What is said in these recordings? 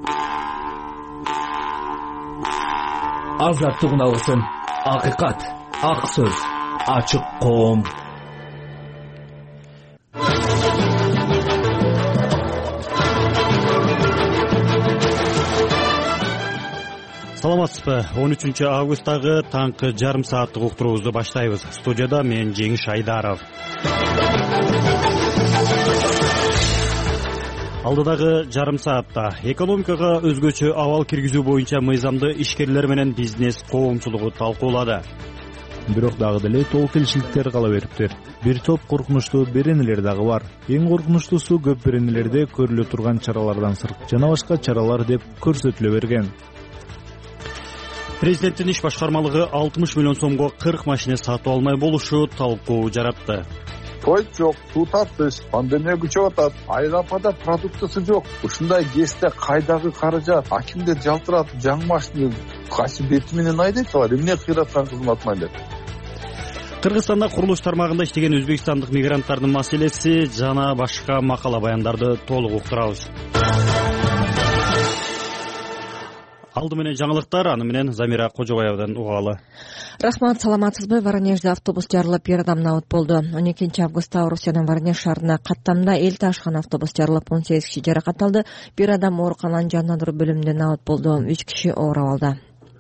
Азаттык үналысын, акыйкат, ак сөз, ачык коом. Саламатсызбы? 13 августтагы таңкы жарым сааттык уктуруубузду баштайбыз. Студияда мен Жеңиш Айдаров. Алдыдагы жарым саатта экономикага өзгөчө абал киргизүү боюнча мыйзамды ишкерлер менен бизнес коомчулугу талкуулады. Бирок дагы деле толук келишиликтер кала бериптир. Бир топ коркунучтуу беренелер дагы бар. Эң коркунучтуусу көп беренелерде көрүлө турган чаралардан сырт жана башка чаралар деп көрсөтүлө берген. Президенттин иш башкармалыгы 60 миллион сомго 40 машина сатып алмай болушу талкуу жаратты. Той жок, суу татыш, пандемия күчөп атат. Айрапада продуктысы жок. Ушундай кезде кайдагы каражат? Акимдер жалтыратып жаңы машина качып бети менен айдайт алар. Эмне кыйраткан кызмат майлар? Кыргызстанда курулуш тармагында иштеген өзбекстандык мигранттардын маселеси жана башка макала баяндарды толук уктурабыз. Алды менен жаңылыктар, аны менен Замира Кожобаевдан угалы. Рахмат, саламатсызбы? Воронежде автобус жарылып, бир адам набыт болду. 12 августта Орусиянын Воронеж шаарына каттамда эл ташыган автобус жарылып, 18 киши жаракат алды. Бир адам оорукананын жандандыруу бөлүмүндө набыт болду. 3 киши оор абалда.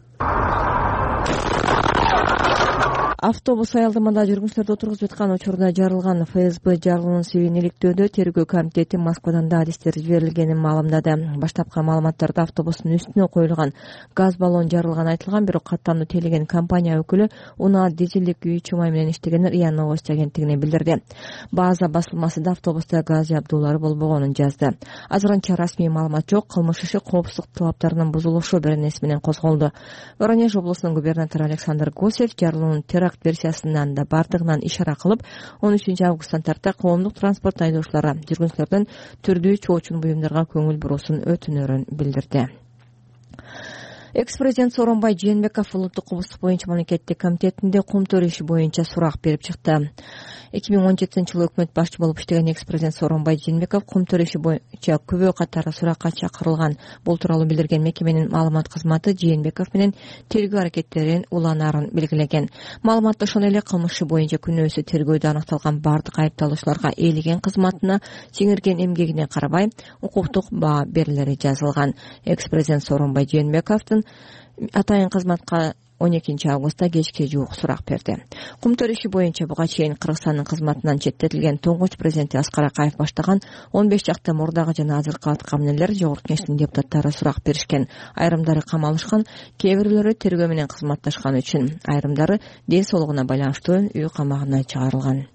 Автобус аялдамада жүргүнчүлөрдү отургузуп жаткан учурда жарылган. ФСБ жарылуунун себебин иликтөөдө тергөө комитети Москвадан да адистер жиберилгенин маалымдады. Баштапкы маалыматтарда автобустун үстүнө коюлган газ баллон жарылганы айтылган, бирок каттамды тейлеген компания өкүлү унаа дизелдик үй чумай менен иштегенин РИА Новости агенттигине билдирди. База басылмасында автобуста газ жабдуулары болбогонун жазды. Азырынча расмий маалымат жок. Кылмыш иши коопсуздук талаптарынын бузулушу беренеси менен козголду. Воронеж облусунун губернатору Александр Гусев жарылуунун теракт версиясынан да бардыгынан ишара кылып, 13 августтан тарта коомдук транспорт айдоочулары жүргүнчүлөрдөн түрдүү чоочун буюмдарга көңүл буруусун өтүнөрүн билдирди. Экс-президент Сооронбай Жээнбеков улуттук кубуздук боюнча мамлекеттик комитетинде кумтөр иши боюнча сурак берип чыкты. 2017-жылы өкмөт башчы болуп иштеген экс-президент Сооронбай Жээнбеков кумтөр иши боюнча күбө катары суракка чакырылган. Бул тууралуу билдирген мекеменин маалымат кызматы Жээнбеков менен тергөө аракеттерин уланаарын белгилеген. Маалыматта ошондой эле кылмыш иши боюнча күнөөсү тергөөдө аныкталган бардык айыпталуучуларга ээлеген кызматына, сиңирген эмгегине карабай укуктук баа берилери жазылган. Экс-президент Сооронбай Жээнбековдун атайын кызматка 12 августта кечке жуук сурак берди. Кумтөр иши боюнча буга чейин Кыргызстандын кызматынан четтетилген туңгуч президенти Аскар Акаев баштаган 15 жакты мурдагы жана азыркы аткаминерлер Жогорку Кеңештин депутаттары сурак беришкен. Айрымдары камалышкан, кээ бирлери тергөө менен кызматташканы үчүн, айрымдары ден соолугуна байланыштуу үй камагына чыгарылган.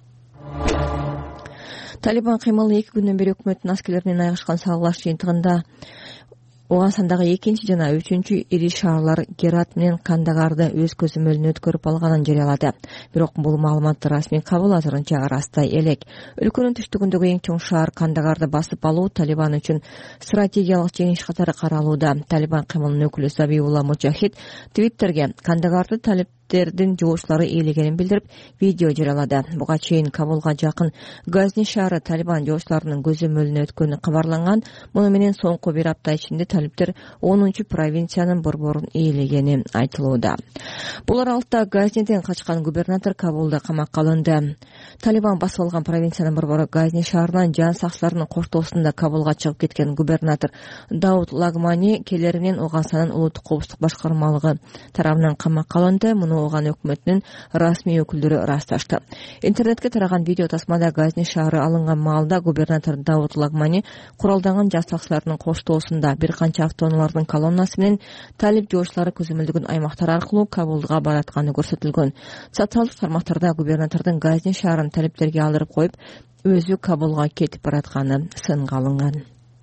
Талибан кыймылы 2 күндөн бери өкмөттүн аскерлеринин айгышкан салгылаш жыйынтыгында Угандагы 2 жана 3 ири шаарлар Герат менен Кандагарды өз көзөмөлүнө өткөрүп алганын жарыялады. Бирок бул маалыматты расмий кабыл азырынча растай элек. Өлкөнүн түштүгүндөгү эң чоң шаар Кандагарды басып алуу Талибан үчүн стратегиялык жеңиш катары каралууда. Талибан кыймылынын өкүлү Забиулла Мужахид Твиттерге Кандагарды талиптердин жоочулары ээлегенин билдирип, видео жарыялады. Буга чейин Кабулга жакын Газни шаары Талибан жоочуларынын көзөмөлүнө өткөнү кабарланган. Муну менен соңку бир апта ичинде талиптер 10 провинциянын борборун ээлегени айтылууда. Бул аралыкта Газниден качкан губернатор Кабулда камакка алынды. Талибан басып алган провинциянын борбору Газни шаарынан жан сакчыларынын коштоосунда Кабулга чыгып кеткен губернатор Дауд Лагмани келеринен Уганстанын улуттук коопсуздук башкармалыгы тарабынан камакка алынды. Муну Уган өкмөтүнүн расмий өкүлдөрү ырасташты. Интернетке тараган видео тасмада Газни шаары алынган маалда губернатор Дауд Лагмани куралданган жан сакчыларынын коштоосунда бир канча автоунаалардын колоннасы менен талип жоочулары көзөмөлдөгөн аймактар аркылуу Кабулга баратканы көрсөтүлгөн. Социалдык тармактарда губернатордун Газни шаарын талиптерге алдырып коюп, өзү Кабулга кетип баратканы сынга алынган.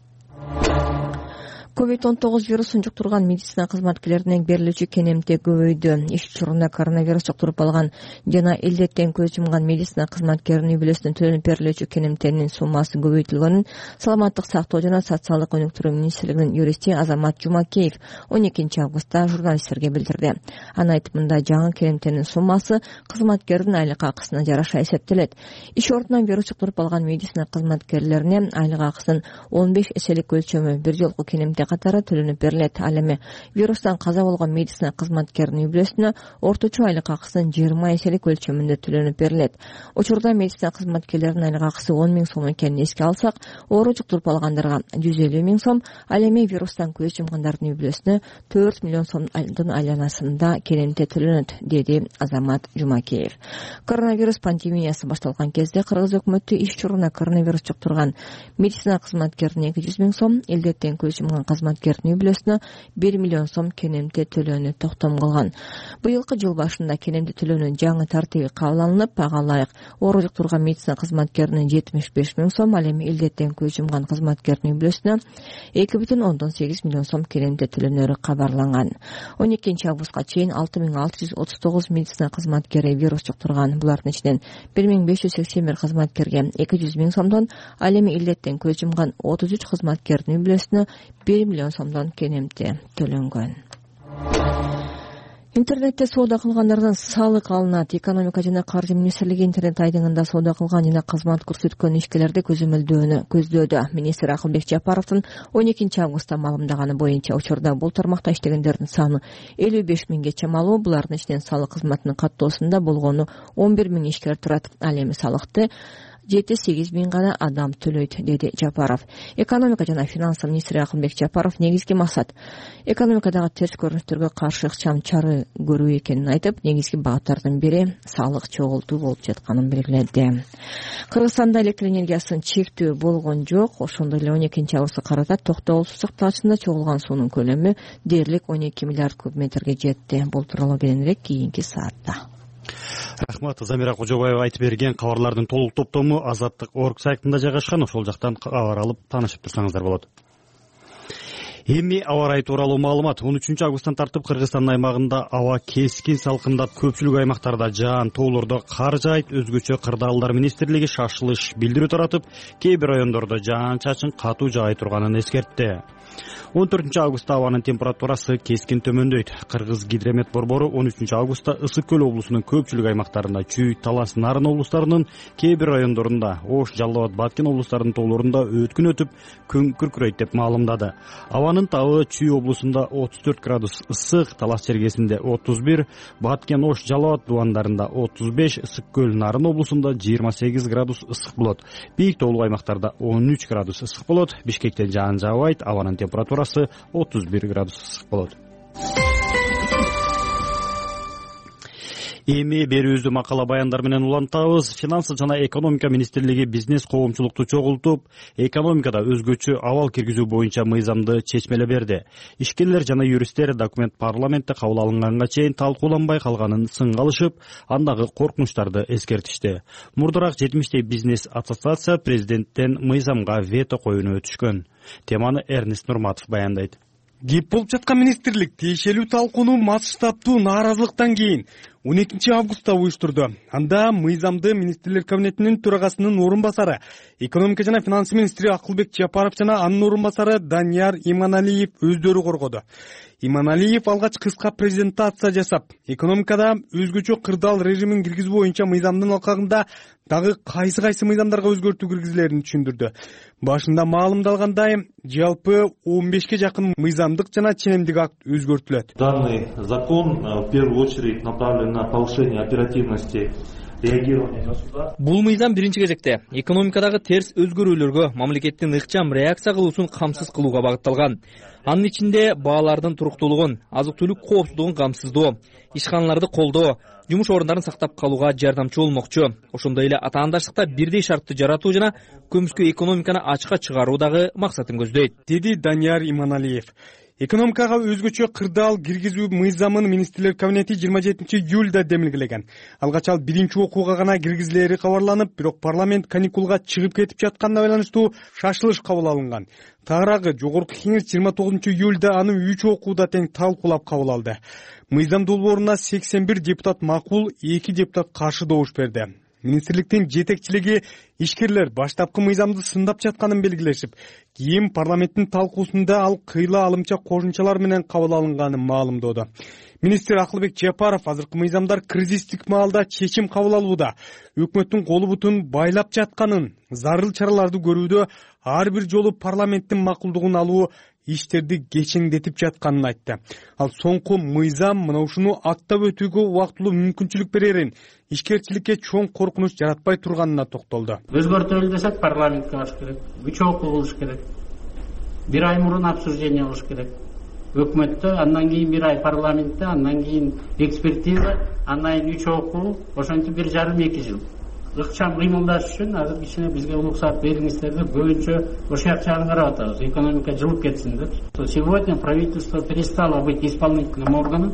COVID-19 вирусун жуктурган медицина кызматкерлеринин берилүүчү кенемте көбөйдү. Иш учурунда коронавирус жуктуруп алган жана илдеттен көз жумган медицина кызматкеринин үй бүлөсүнөн төлөнүп берилүүчү кенемтенин суммасы көбөйтүлгөнүн Саламаттык сактоо жана социалдык өнүктүрүү министрлигинин юристи Азамат Жумакеев 12 августта журналисттерге билдирди. Анын айтымында жаңы кенемтенин суммасы кызматкердин айлык акысына жараша эсептелет. Иш ордунан вирус жуктуруп алган медицина кызматкерлерине айлык акысынын 15 эселик өлчөмү бир жолку кенемте катары төлөнүп берилет. Ал эми вирустан каза болгон медицина кызматкеринин үй бүлөсүнө орточо айлык акысынын 20 эселик өлчөмүндө төлөнүп берилет. Учурда медицина кызматкерлеринин айлык акысы 10 000 сом экенин эске алсак, оору жуктуруп алгандарга 150 000 сом, ал эми вирустан көз жумгандардын үй бүлөсүнө 4 миллион сомдун айланасында керемте төлөнөт, деди Азамат Жумакеев. Коронавирус пандемиясы башталган кезде кыргыз өкмөтү иш чоруна коронавирус жуктурган медицина кызматкерине 200 000 сом, илдеттен көз жумган кызматкердин үй бүлөсүнө 1 миллион сом кенемте төлөөнү токтом кылган. Быйылкы жыл башында кенемте төлөөнүн жаңы тартиби кабыл алынып, ага ылайык оору жуктурган медицина кызматкерине 75 000 сом, ал эми илдеттен көз жумган кызматкердин үй бүлөсүнө 2,8 миллион сом кенемте төлөнөрү кабарланган. 12 августка чейин 6639 медицина кызматкери вирус жуктурган. Булардын ичинен 1581 кызматкерге 200 000 сомдон, ал эми илдеттен көз жумган 33 кызматкердин үй бүлөсүнө 1 миллион сомдон кенемте төлөнгөн. Интернетте соода кылгандардан салык алынат. Экономика жана каржы министрлиги интернет айдыңында соода кылган жана кызмат көрсөткөн ишкерлерди көзөмөлдөөнү көздөөдө. Министр Акылбек Жапаровдун 12 августта маалымдаганы боюнча учурда бул тармакта иштегендердин саны 55 000ге чамалуу. Булардын ичинен салык кызматынын каттоосунда болгону 11 000 ишкер турат. Ал эми салыкты 7-8 000 гана адам төлөйт, деди Жапаров. Экономика жана финанс министри Акылбек Жапаров негизги максат экономикадагы терс көрүнүштөргө каршы ыкчам чара көрүү экенин айтып, негизги багыттардын бири салык чогултуу болуп жатканын белгиледи. Кыргызстанда электр энергиясын чектөө болгон жок. Ошондой эле 12 августка карата Токтогул суу чактагычында чогулган суунун көлөмү дээрлик 12 миллиард куб метрге жетти. Бул тууралуу кийинирээк кийинки саатта. Рахмат. Замира Кожобаева айтып берген кабарлардын толук топтому Азаттык.org сайтында жайгашкан. Ошол жактан кабар алып таанышып турсаңыздар болот. Эми аба ырайы тууралуу маалымат. 13 августтан тартып Кыргызстан аймагында аба кескин салкындап, көпчүлүк аймактарда жаан, тоолордо кар жаайт. Өзгөчө кырдаалдар министрлиги шашылыш билдирүү таратып, кээ бир райондордо жаан-чачын катуу жаай турганын эскертти. 14 августта абанын температурасы кескин төмөндөйт. Кыргыз гидромет борбору 13 августта Ысык көл облусунун көпчүлүк аймактарында, Чүй, Талас, Нарын облустарынын кээ бир райондорунда, Ош, Жалал Абад, Баткен облустарынын тоолорунда өткүн өтүп, күн күркүрөйт деп маалымдады. Абанын табы Чүй облусунда 34 градус ысык, Талас чергесинде 31, Баткен, Ош, Жалал Абад дубандарында 35, Ысык көл, Нарын облусунда 28 градус ысык болот. Бийик тоолук аймактарда 13 градус ысык болот. Бишкекте жаан жаабайт, абанын температурасы 31 градус ысык болот. Эми берүүбүздү макала баяндар менен улантабыз. Финанс жана экономика министрлиги бизнес коомчулукту чогултуп, экономикада өзгөчө абал киргизүү боюнча мыйзамды чечмелеп берди. Ишкерлер жана юристтер документ парламентте кабыл алынганга чейин талкууланбай калганын сынга алышып, андагы коркунучтарды эскертишти. Мурдараак 70 бизнес ассоциация президенттен мыйзамга вето коюуну өтүшкөн. Теманы Эрнест Нурматов баяндайт. Кеп болуп жаткан министрлик тиешелүү талкууну масштабтуу нааразылыктан кийин 12 августта уюштурду. Анда мыйзамды министрлер кабинетинин төрагасынын орун басары, экономика жана финанс министри Акылбек Жапаров жана анын орун басары Данияр Иманалиев өздөрү коргоду. Иманалиев алгач кыска презентация жасап, экономикада өзгөчө кырдаал режимин киргизүү боюнча мыйзамдын алкагында дагы кайсы мыйзамдарга өзгөртүү киргизилерин түшүндүрдү. Башында маалымдалгандай, жалпы 15ке жакын мыйзамдык жана ченемдик акт өзгөртүлөт. Данный закон в первую очередь направлен на повышение оперативности реагирования государства. Бул мыйзам биринчи кезекте экономикадагы терс өзгөрүүлөргө мамлекеттин ыкчам реакция кылуусун камсыз кылууга багытталган. Анын ичинде баалардын туруктуулугун, азык-түлүк коопсуздугун камсыздоо, ишканаларды колдоо, жумуш орундарын сактап калууга жардамчы болмокчу. Ошондой эле атаандаштыкта бирдей шартты жаратуу жана көмүскө экономиканы ачыкка чыгаруу дагы максатын көздөйт, деди Данияр Иманалиев. Экономикага өзгөчө кырдаал киргизүү мыйзамын министрлер кабинети 27 июлда демилгелеген. Алгач ал биринчи окууга гана киргизилери кабарланып, бирок парламент каникулга чыгып кетип жатканына байланыштуу шашылыш кабыл алынган. Тагыраагы жогорку кеңеш 29 июлда аны 3 окууда тең талкуулап кабыл алды. Мыйзам долбооруна 81 депутат макул, 2 депутат каршы добуш берди. Министрликтин жетекчилиги ишкерлер баштапкы мыйзамды сындап жатканын белгилешип, кийин парламенттин талкуусунда ал кыйла алымча кошумчалар менен кабыл алынганын маалымдоодо. Министр Акылбек Жапаров азыркы мыйзамдар кризистик маалда чечим кабыл алууда, өкмөттүн колу бутун байлап жатканын, зарыл чараларды көрүүдө ар бир жолу парламенттин макулдугун алуу иштерди кечеңдетип жатканын айтты. Ал соңку мыйзам мына ушуну аттап өтүүгө убактылуу мүмкүнчүлүк берерин, ишкерчиликке чоң коркунуч жаратпай турганына токтолду. Өзгөртөлү десек парламентке баш керек, 3 окуу кылыш керек. 1 ай мурун обсуждение кылыш керек. Өкмөттө, андан кийин 1 ай парламентте, андан кийин экспертиза, андан кийин 3 окуу, ошентип 1,5-2 жыл. Ыкчам кыймылдаш үчүн азыр кичине бизге уруксат бериңиздер деп көбүнчө ошол жагын карап атабыз. Экономика жылып кетсин деп. Сегодня правительство перестало быть исполнительным органом,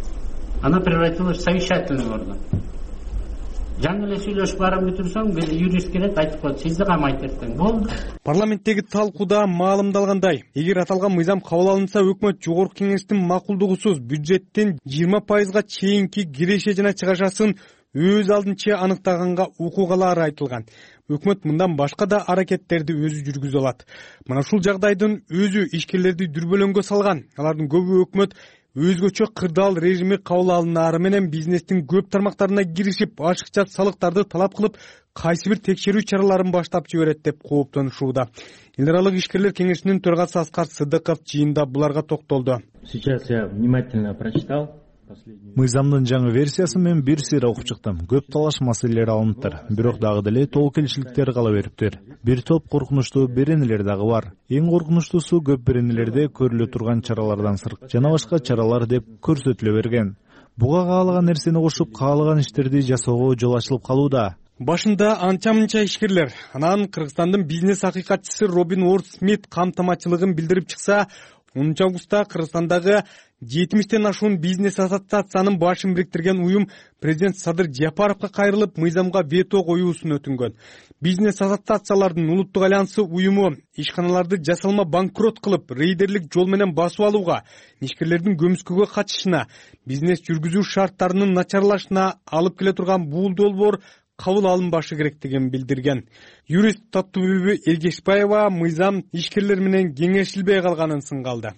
оно превратилось в совещательный орган. Жаңы эле сүйлөшүп барып бүтүрсөң, бир юрист келет, айтып коет, сизди камайт эртең. Болду. Парламенттеги талкууда маалымдалгандай, эгер аталган мыйзам кабыл алынса, өкмөт жогорку кеңештин макулдугусуз бюджеттин 20%га чейинки киреше жана чыгашасын өз алдынча аныктаганга укугалары айтылган. Өкмөт мындан башка да аракеттерди өзү жүргүзө алат. Мына ушул жагдайдын өзү ишкерлерди дүрбөлөңгө салган. Алардын көбү өкмөт өзгөчө кырдаал режими кабыл алынаары менен бизнестин көп тармактарына киришип, ашыкча салыктарды талап кылып, кайсы бир текшерүү чараларын баштап жиберет деп кооптонушууда. Эл аралык ишкерлер кеңешинин төрагасы Аскар Сыдыков жыйында буларга токтолду. Сейчас я внимательно прочитал. Мыйзамдын жаңы версиясы мен бир сыйра окуп чыктым. Көп талаш маселелер алыныптыр. Бирок дагы деле толук келишиликтер кала бериптир. Бир топ коркунучтуу беренелер дагы бар. Эң коркунучтуусу көп беренелерде көрүлө турган чаралардан сырт жана башка чаралар деп көрсөтүлө берген. Буга каалаган нерсени кошуп, каалаган иштерди жасоого жол ачылып калууда. Башында анча-мынча ишкерлер, анан Кыргызстандын бизнес акыйкатчысы Робин Уорд Смит камтамачылыгын билдирип чыкса, 10 августта Кыргызстандагы 70тен ашуун бизнес ассоциациянын башын бириктирген уюм президент Садыр Жапаровго кайрылып, мыйзамга вето коюусун өтүнгөн. Бизнес ассоциациялардын улуттук альянсы уюму ишканаларды жасалма банкрот кылып, рейдерлик жол менен басып алууга, ишкерлердин көмүскөгө катышына, бизнес жүргүзүү шарттарынын начарлашына алып келе турган бул долбоор кабыл алынбашы керектигин билдирген. Юрист Таттубүбү Эргешбаева мыйзам ишкерлер менен кеңешилбей калганын сынгалды.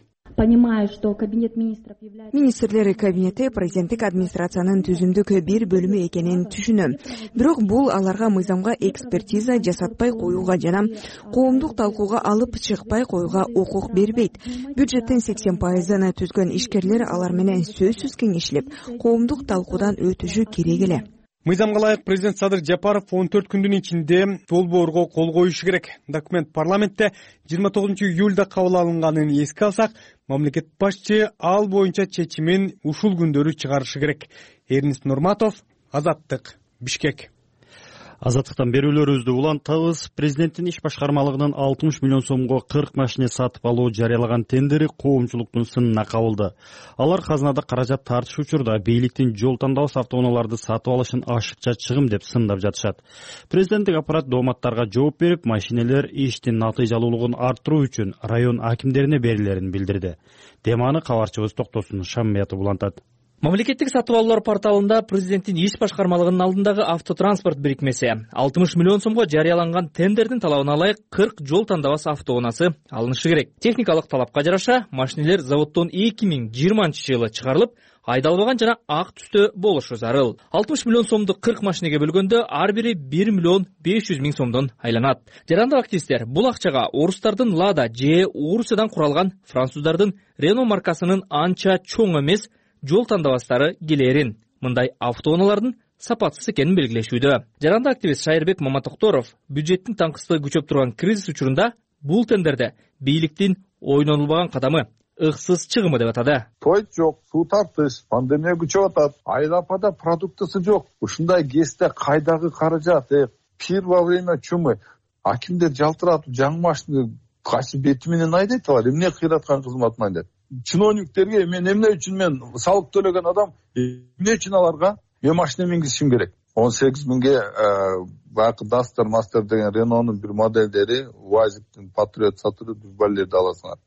Министрлер кабинети президенттик администрациянын түзүмдүк бир бөлүмү экенин түшүнөм. Бирок бул аларга мыйзамга экспертиза жасатпай коюуга жана коомдук талкууга алып чыкпай коюуга укук бербейт. Бюджеттин 80%ын түзгөн ишкерлер алар менен сөзсүз кеңешилип, коомдук талкуудан өтүшү керек эле. Мыйзамга ылайык президент Садыр Жапаров 14 күндүн ичинде долбоорго кол коюшу керек. Документ парламентте 29 июлда кабыл алынганын эске алсак, мамлекет башчы ал боюнча чечимин ушул күндөрү чыгарышы керек. Эрнис Нурматов, Азаттык, Бишкек. Азаттыктан берүүлөрүбүздү улантабыз. Президенттин иш башкармалыгынын 60 миллион сомго 40 машина сатып алуу жарыялаган тендери коомчулуктун сынына кабылды. Алар казынада каражат тартыш учурда бийликтин жол тандабас автоунааларды сатып алышын ашыкча чыгым деп сындап жатышат. Президенттик аппарат дооматтарга жооп берип, машинелер иштин натыйжалуулугун арттыруу үчүн район акимдерине берилерин билдирди. Теманы кабарчыбыз Токтосун Шаммиятов улантат. Мамлекеттик сатып алуулар порталында президенттин иш башкармалыгынын алдындагы автотранспорт бирикмеси 60 миллион сомго жарыяланган тендердин талабына ылайык 40 жол тандабас автоунаасы алынышы керек. Техникалык талапка жараша машинелер заводдон 2020-жылы чыгарылып, айдалбаган жана ак түстө болушу зарыл. 60 миллион сомду 40 машинеге бөлгөндө ар бири 1 миллион 500 миң сомдон айланат. Жарандык активисттер бул акчага орустардын Лада же Урусиядан куралган француздардын Рено маркасынын анча чоң эмес жол тандабастары келерин, мындай автоунаалардын сапатсыз экенин белгилешүүдө. Жарандык активист Шайырбек Маматокторов бюджеттин таңкыстыгы күчөп турган кризис учурунда бул тендерде бийликтин ойнолбогон кадамы ыксыз чыгымы деп атады. Той жок, суу тартыш, пандемия күчөп атат, Айрапада продуктысы жок. Ушундай кезде кайдагы каражат? Пир во время чумы акимдер жалтыратып жаңы машина кайсы бети менен айдайт алар? Эмне кыйраткан кызматынан деп. Чиновниктерге мен эмне үчүн мен салык төлөгөн адам, эмне үчүн аларга мен машина мингизишим керек? 18 миңге бакы Duster Master деген Renault'ун бир модельдери, Uvaz'дин Patriot сатылып, дүрбалерди аласыңар.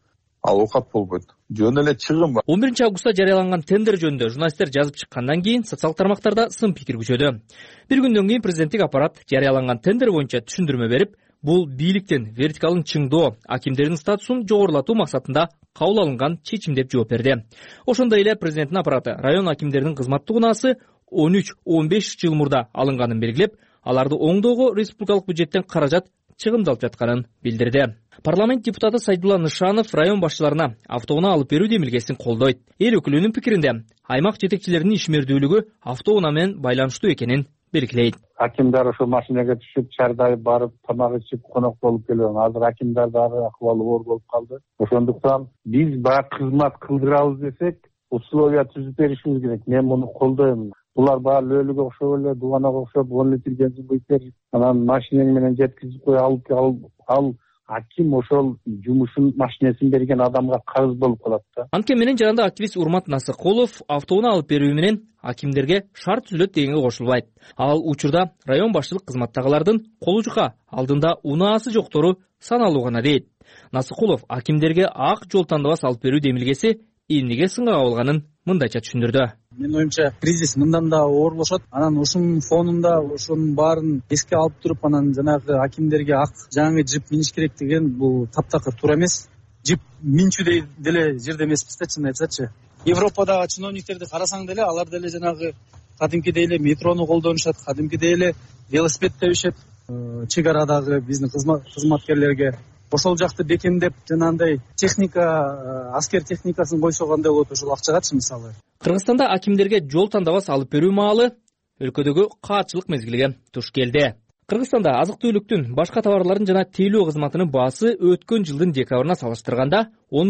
ал оокат болбойт, жөн эле чыгым бар. 11 августта жарыяланган тендер жөнүндө журналисттер жазып чыккандан кийин социалдык тармактарда сын пикир күчөдү. Bir күндөн кийин президенттик аппарат жарыяланган тендер боюнча түшүндүрмө берип, бул бийликтин вертикалын чыңдоо, акимдердин статусун жогорулатуу максатында кабыл алынган чечим деп жооп берди. Ошондой эле президенттин аппараты район акимдеринин кызматтык унаасы 13-15 жыл мурда алынганын белгилеп, аларды оңдоого республикалык бюджеттен каражат чыгымдалып жатканын билдирди. Парламент депутаты Сайдулла Нышанов район башчыларына автоунаа алып берүү демилгесин колдойт. Эл өкүлүнүн пикиринде, аймак жетекчилеринин ишмердүүлүгү автоунаа менен байланыштуу экенин белгилейт. Акимдар ошо машинага түшүп, чардайып барып, тамак ичип, конок болуп келген. Азыр акимдар дагы акыбалы оор болуп калды. Ошондуктан биз баягы кызмат кылдырабыз десек, условия түзүп беришибиз керек. Мен муну колдойм. Булар баары лөлүгө окшоп эле, дубанага окшоп, 10 литр бензин куюп бер, анан машинең менен жеткизип кой, ал аким ошол жумушун машинесин берген адамга карыз болуп калат да. Анткени менен жаранда активист Урмат Насыкулов автоунаа алып берүү менен акимдерге шарт түзүлөт дегенге кошулбайт. Ал учурда район башчылык кызматтагылардын колужука алдында унаасы жоктору саналуу гана дейт. Насыкулов акимдерге ак жол тандабас алып берүү демилгеси эмнеге сынга кабылганын мындайча түшүндүрдү. Менин оюмча кризис мындан да оорлошот. Анан ушунун фонунда ошонун баарын эске алып туруп, анан жанагы акимдерге ак жаңы жип миниш керек деген бул таптакыр туура эмес. Жип минчүү деле жерде эмеспиз да, чын айтсачы. Европадагы чиновниктерди карасаң деле, алар деле жанагы кадимкидей эле метрону колдонушат, кадимкидей эле велосипед тебишет. Чек арадагы биздин кызматкерлерге ошол жакты бекемдеп, жанагындай техника, аскер техникасын койсо кандай болот ошол акчагачы мисалы. Кыргызстанда акимдерге жол тандабас алып берүү маалы өлкөдөгү каатчылык мезгилиге туш келди. Кыргызстанда азык-түлүктүн, башка товарлардын жана тейлөө кызматынын баасы өткөн жылдын декабрына салыштырганда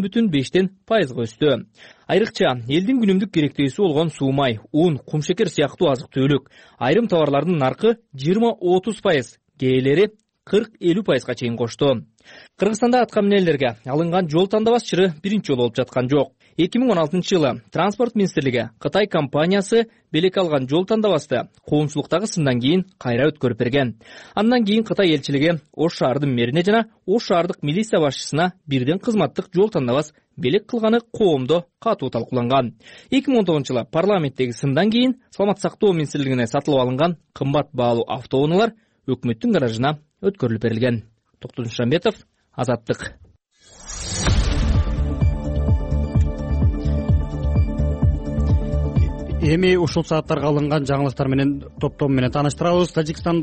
10,5% өстү. Айрыкча элдин күнүмдүк керектөөсү болгон суу май, un, кумшекер сыяктуу азык-түлүк, айрым товарлардын наркы 20-30%, кээелери 40-50%га чейин кошту. Кыргызстанда атка минелерге алынган жол тандабас чыры биринчи жолу болуп жаткан жок. 2016 жылы Транспорт министрлиги Кытай компаниясы белек алган жол тандабасты коомчулуктагы сындан кийин кайра өткөрүп берген. Андан кийин Кытай элчилиги Ош шаардын мэрине жана Ош шаардык милиция башчысына бирден кызматтык жол тандабас белек кылганы коомдо катуу талкууланган. 2019 жылы парламенттеги сындан кийин Саламат сактоо министрлигине сатылып алынган кымбат баалуу автоунаалар өкмөттүн гаражына өткөрүлүп берилген. Токтогул Шамбетов, Азаттык. Эми ушул сааттарга алынган жаңылыктар менен топтом менен тааныштырабыз.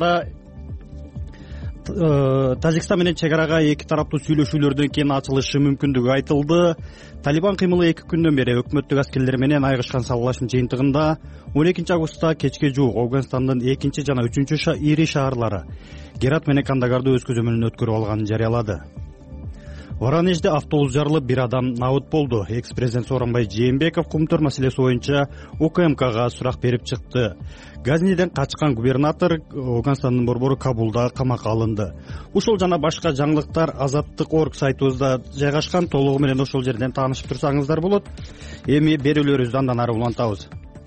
Тажикстан менен чек арага эки тараптуу сүйлөшүүлөрдөн кийин ачылышы мүмкүндүгү айтылды. Талибан кыймылы 2 күндөн бери өкмөттүк аскерлер менен айгышкан салгылашуу жыйынтыгында 12 августта кечке жуук Афганистандын 2 жана 3 ири шаарлары Герат менен Кандагарды өз көзөмөлүнө өткөрүп алганын жарыялады. Воронежде автобус жарылып, бир адам набыт болду. Экс-президент Сооронбай Жээнбеков Кумтөр маселеси боюнча УКМКга сурак берип чыкты. Газниден качкан губернатор Афганистандын борбору Кабулда камакка алынды. Ушул жана башка жаңылыктар Азаттык орг сайтыбызда жайгашкан. Толугу менен ошол жерден таанышып турсаңыздар болот. Эми берүүлөрүбүздү андан ары улантабыз.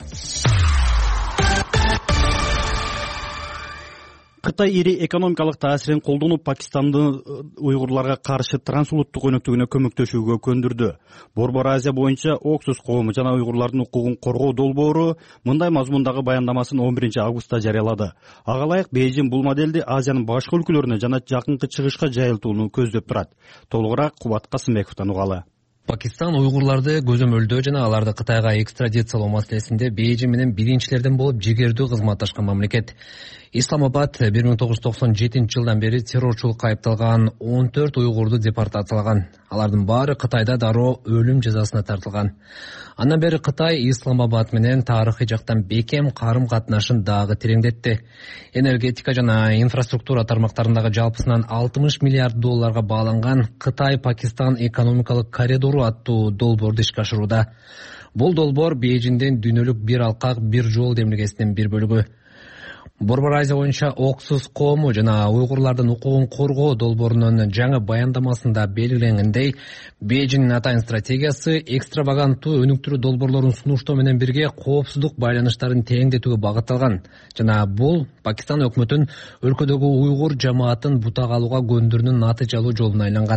Кытай ири экономикалык таасирин колдонуп, Пакистандын уйгурларга каршы трансулуттук өнөктүгүнө көмөктөшүүгө көндүрдү. Борбор Азия боюнча Оксус коому жана уйгурлардын укугун коргоо долбоору мындай мазмундагы баяндамасын 11 августта жарыялады. Ага ылайык Бейжиң бул моделди Азиянын башка өлкөлөрүнө жана жакынкы чыгышка жайылтууну көздөп турат. Толугураак Кубат Касымбековдон угалы. Пакистан уйгурларды көзөмөлдөө жана аларды Кытайга экстрадициялоо маселесинде Бейжиң менен биринчилерден болуп жигердүү кызматташкан мамлекет. Исламабад 1997 жылдан бери террорчулукка айыпталган 14 уйгурду депортациялаган. Алардын баары Кытайда дароо өлүм жазасына тартылган. Андан бери Кытай Исламабад менен тарыхый жактан бекем карым катнашын дагы тереңдетти. Энергетика жана инфраструктура тармактарындагы жалпысынан 60 миллиард долларга бааланган Кытай-Пакистан экономикалык коридору аттуу долбоорду ишке ашырууда. Бул долбоор Бейжиңдин дүйнөлүк бир алкак, бир жол демилгесинин бир бөлүгү. Борбор Азия боюнча Оксус коому жана уйгурлардын укугун коргоо долбоорунун жаңы баяндамасында белгиленгендей, Бейжиңдин атайын стратегиясы экстраваганттуу өнүктүрүү долбоорлорун сунуштоо менен бирге коопсуздук байланыштарын тереңдетүүгө багытталган жана бул Пакистан өкмөтүн өлкөдөгү уйгур жамаатын бутак алууга көндүрүүнүн натыйжалуу жолуна айланган.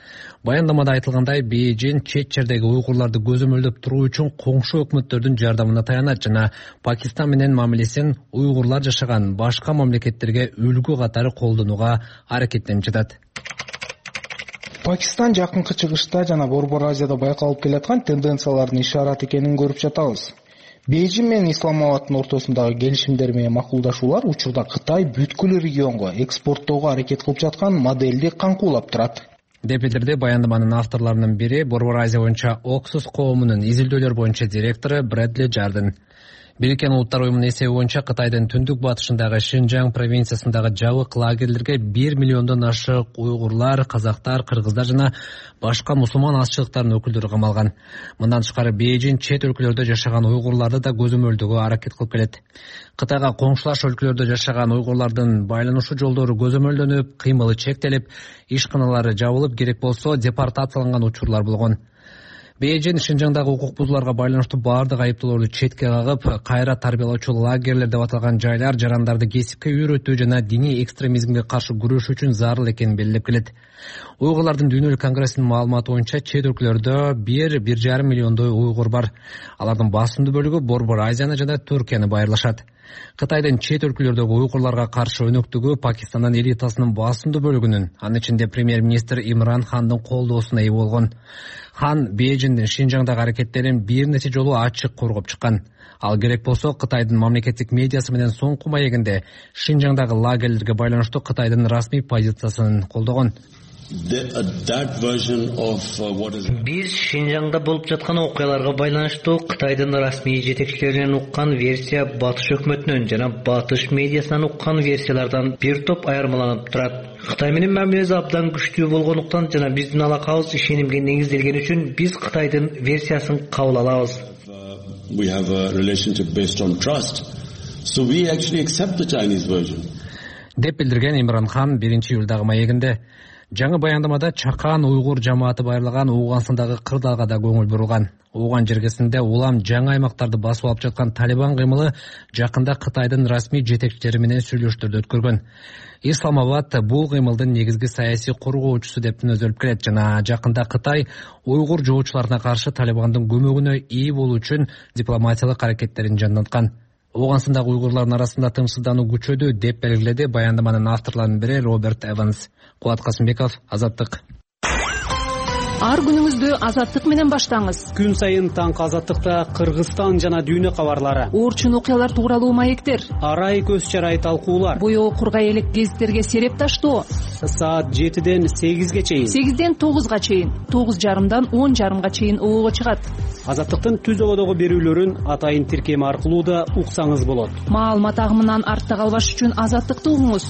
Баяндамада айтылгандай, Бейжин чет жердеги уйгурларды көзөмөлдөп туруу үчүн коңшу өкмөттөрдүн жардамына таянат жана Пакистан менен мамилесин уйгурлар жашаган башка мамлекеттерге үлгү катары колдонууга аракеттенип жатат. Пакистан жакынкы чыгышта жана Борбор Азияда байкалып келаткан тенденциялардын ишараты экенин көрүп жатабыз. Бейжин менен Исламабаддын ортосундагы келишимдер менен макулдашуулар учурда Кытай бүткүл регионго экспорттоого аракет кылып жаткан моделди каңкуулап турат. Деп билдирди баяндаманын авторлорунун бири Борбор Азия боюнча Оксус коомунун изилдөөлөр боюнча директору Брэдли Джарден. Бириккен Улуттар уюмунун эсеби боюнча Кытайдын түндүк батышындагы Шинжаң провинциясындагы жабык лагерлерге 1 миллиондон ашык уйгурлар, казактар, кыргыздар жана башка мусулман азчылыктарынын өкүлдөрү камалган. Мындан тышкары Бейжин чет өлкөлөрдө жашаган уйгурларды да көзөмөлдөөгө аракет кылып келет. Кытайга коңшулаш өлкөлөрдө жашаган уйгурлардын байланышуу жолдору көзөмөлдөнүп, кыймылы чектелип, ишканалары жабылып, керек болсо депортацияланган учурлар болгон. Бейжин Шинжаңдагы укук бузууларга байланыштуу баардык айыптоолорду четке кагып, кайра тарбиялоочу лагерлер деп аталган жайлар жарандарды кесипке үйрөтүү жана диний экстремизмге каршы күрөшүү үчүн зарыл экенин белгилеп келет. Уйгурлардын дүйнөлүк конгрессинин маалыматы боюнча чет өлкөлөрдө 1,5 миллиондой уйгур бар. Алардын басымдуу бөлүгү Борбор Азияны жана Түркияны байырлашат. Кытайдын чет өлкөлөрдөгү уйгурларга каршы өнөктүгү Пакистандын элитасынын басымдуу бөлүгүнүн, анын ичинде премьер-министр Имран Хандын колдоосуна ээ болгон. Хан Бейжиндин Шинжаңдагы аракеттерин бир нече жолу ачык коргоп чыккан. Ал керек болсо Кытайдын мамлекеттик медиасы менен соңку маегинде Шинжаңдагы лагерлерге байланыштуу Кытайдын расмий позициясын колдогон. Биз Шинжаңда болуп жаткан окуяларга байланыштуу Кытайдын расмий жетекчилеринен уккан версия Батыш өкмөтүнөн жана Батыш медиасынан уккан версиялардан бир топ айырмаланып турат. Кытай менен мамилеси абдан күчтүү болгондуктан жана биздин алакабыз ишенимге негизделген үчүн биз Кытайдын версиясын кабыл алабыз. Деп билдирген Имран Хан 1-июлдагы маегинде. Жаңы баяндамада чакан уйгур жамааты байырлаган Уугансындагы кырдаалга да көңүл бурулган. Ууган жергесинде улам жаңы аймактарды басып алып жаткан Талибан кыймылы жакында Кытайдын расмий жетекчилери менен сүйлөшүүлөрдү өткөргөн. Исламабад бул кыймылдын негизги саясий коргоочусу деп түнөзөлүп келет жана жакында Кытай уйгур жоочуларына каршы Талибандын көмөгүнө ээ болуу үчүн дипломатиялык аракеттерин жандаткан. Ооганстандагы уйгурлардын арасында тынчсыздануу күчөдү деп белгиледи баяндаманын авторлорунун бири Роберт Эванс. Кубат Касымбеков, Азаттык. Ар күнүңүздү Азаттык менен баштаңыз. Күн сайын таңкы Азаттыкта Кыргызстан жана дүйнө кабарлары, орчун окуялар тууралуу маектер, арай көз чарай талкуулар, боёо кургай элек гезиттерге сереп таштоо. Саат 7-ден 8-ге чейин, 8-ден 9-га чейин, 9:30-дан 10:30-га чейин оого чыгат. Азаттыктын түз ободогу берүүлөрүн атайын тиркеми аркылуу да уксаңыз болот. Маалымат агымынан артта калбаш үчүн Азаттыкты угуңуз.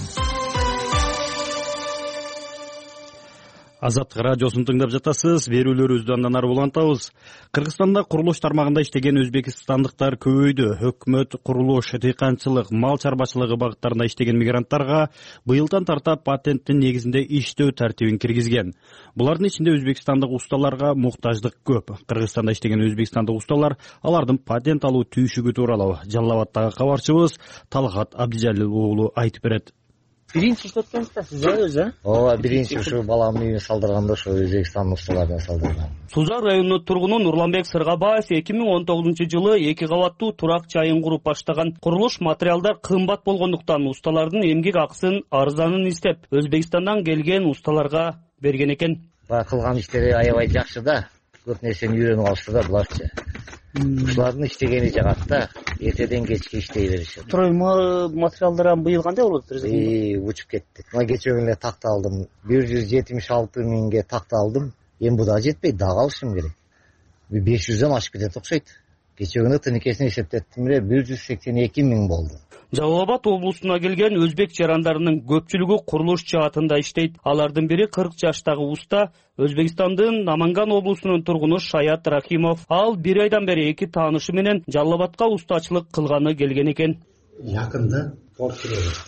Азаттык радиосун тыңдап жатасыз. Берүүлөрүбүздү андан ары улантабыз. Кыргызстанда курулуш тармагында иштеген өзбекстандыктар көбөйдү. Өкмөт курулуш, дыйканчылык, мал чарбачылыгы багыттарында иштеген мигранттарга быйылдан тарта патенттин негизинде иштөө тартибин киргизген. Булардын ичинде өзбекстандык усталарга муктаждык көп. Кыргызстанда иштеген өзбекстандык усталар алардын патент алуу түйшүгү тууралуу Жалал Абадтагы кабарчыбыз Талгат Абдижалил уулу айтып берет. Биринчи иштеп аткансыздар сиз өзү? Ооба, биринчи ушу баламдын үйүнө салдырганда ошо Өзбекстандын усталарына салдыргам. Сузак районунун тургуну Нурланбек Сыргабаев 2019-жылы 2 кабаттуу турак жайын куруп баштаган. Курулуш материалдар кымбат болгондуктан усталардын эмгек акысын арзанын издеп, Өзбекстандан келген усталарга берген экен. Баягы кылган иштери аябай жакшы да, көп нерсени үйрөнүп алышты да буларчы. Ушулардын иштегени жагат да, эртеден кечке иштей беришет. Туроймо материалдар быйыл кандай болот? Учуп кетти. Мына кечээ күнү такта алдым. 176 миңге такта алдым. Эми бу да жетпейт, дагы алышым керек. 500дөн ашып кетет окшойт. Кечээ күнү тыныкесин эсептеттим эле 182 миң болду. Жалал Абад облусуна келген өзбек жарандарынын көпчүлүгү курулуш жаатында иштейт. Алардын бири 40 жаштагы уста, Өзбекстандын Наманган облусунун тургуну Шаят Рахимов. Ал 1 айдан бери 2 таанышы менен Жалал Абадка устачылык кылганы келген экен. Якында порт келет.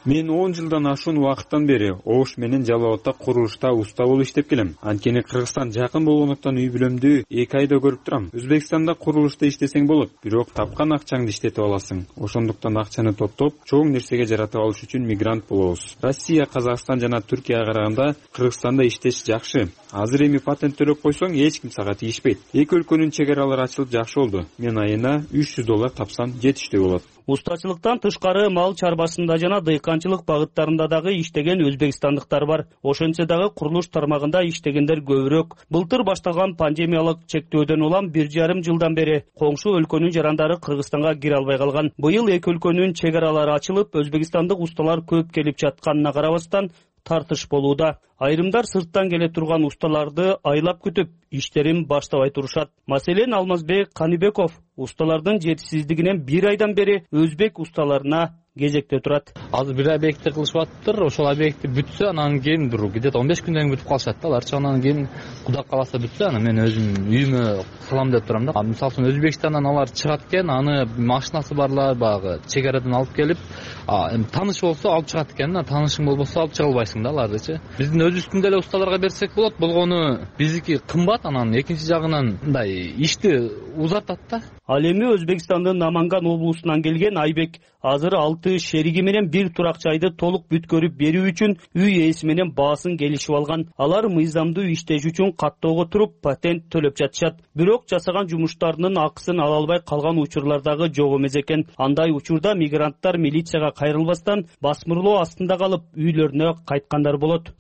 Мен 10 жылдан ашуун убакыттан бери Ош менен Жалал Абадта курулушта уста болуп иштеп келем. Анткени Кыргызстан жакын болгондуктан үй бүлөмдү 2 айда көрүп турам. Өзбекстанда курулушта иштесең болот, бирок тапкан акчаңды иштетип аласың. Ошондуктан акчаны топтоп, чоң нерсеге жаратып алыш үчүн мигрант болобуз. Россия, Казакстан жана Түркияга караганда Кыргызстанда иштеш жакшы. Азыр эми патент төлөп койсоң, эч ким сага тийишпейт. Эки өлкөнүн чегаралары ачылып жакшы болду. Мен айына $300 тапсам жетиштүү болот. Устачылыктан тышкары мал чарбасында жана дыйканчылык багыттарында дагы иштеген өзбекстандыктар бар. Ошентсе дагы курулуш тармагында иштегендер көбүрөөк. Былтыр башталган пандемиялык чектөөдөн улам 1,5 жылдан бери коңшу өлкөнүн жарандары Кыргызстанга кире албай калган. Быйыл эки өлкөнүн чегаралары ачылып, өзбекстандык усталар көп келип жатканына карабастан тартыш болууда. Айрымдар сырттан келе турган усталарды айлап күтүп, иштерин баштабай турушат. Маселен, Алмазбек Каныбеков усталардын жетишсиздигинен 1 айдан бери өзбек усталарына кезекте турат. Азыр бир объектти кылышып атыптыр. Ошол объекти бүтсө, анан кийин где-то 15 күндөн бүтүп калышат да. Аларчы анан кийин Кудай кааласа бүтсө, анан мен өзүм үйүмө кылам деп турам да. Мисалы үчүн Өзбекстандан алар чыгат экен, аны машинасы барлар багы чегарадан алып келип, тааныш болсо алып чыгат экен, таанышың болбосо алып чыга албайсың да аларды. Биздин өзүбүздүн деле усталарга берсек болот. Болгону биздики кымбат, анан экинчи жагынан мындай ишти узартат да. Ал эми Өзбекстандын Наманган облусунан келген Айбек азыр 6 шериги менен бир турак жайды толук бүткөрүп берүү үчүн үй ээси менен баасын келишип алган. Алар мыйзамдуу иштеш үчүн каттоого туруп патент төлөп жатышат. Бирок жасаган жумуштарынын акысын ала албай калган учурлар дагы жок эмес экен. Андай учурда мигранттар милицияга кайрылбастан басмырлоо астында калып үйлөрүнө кайткандар болот.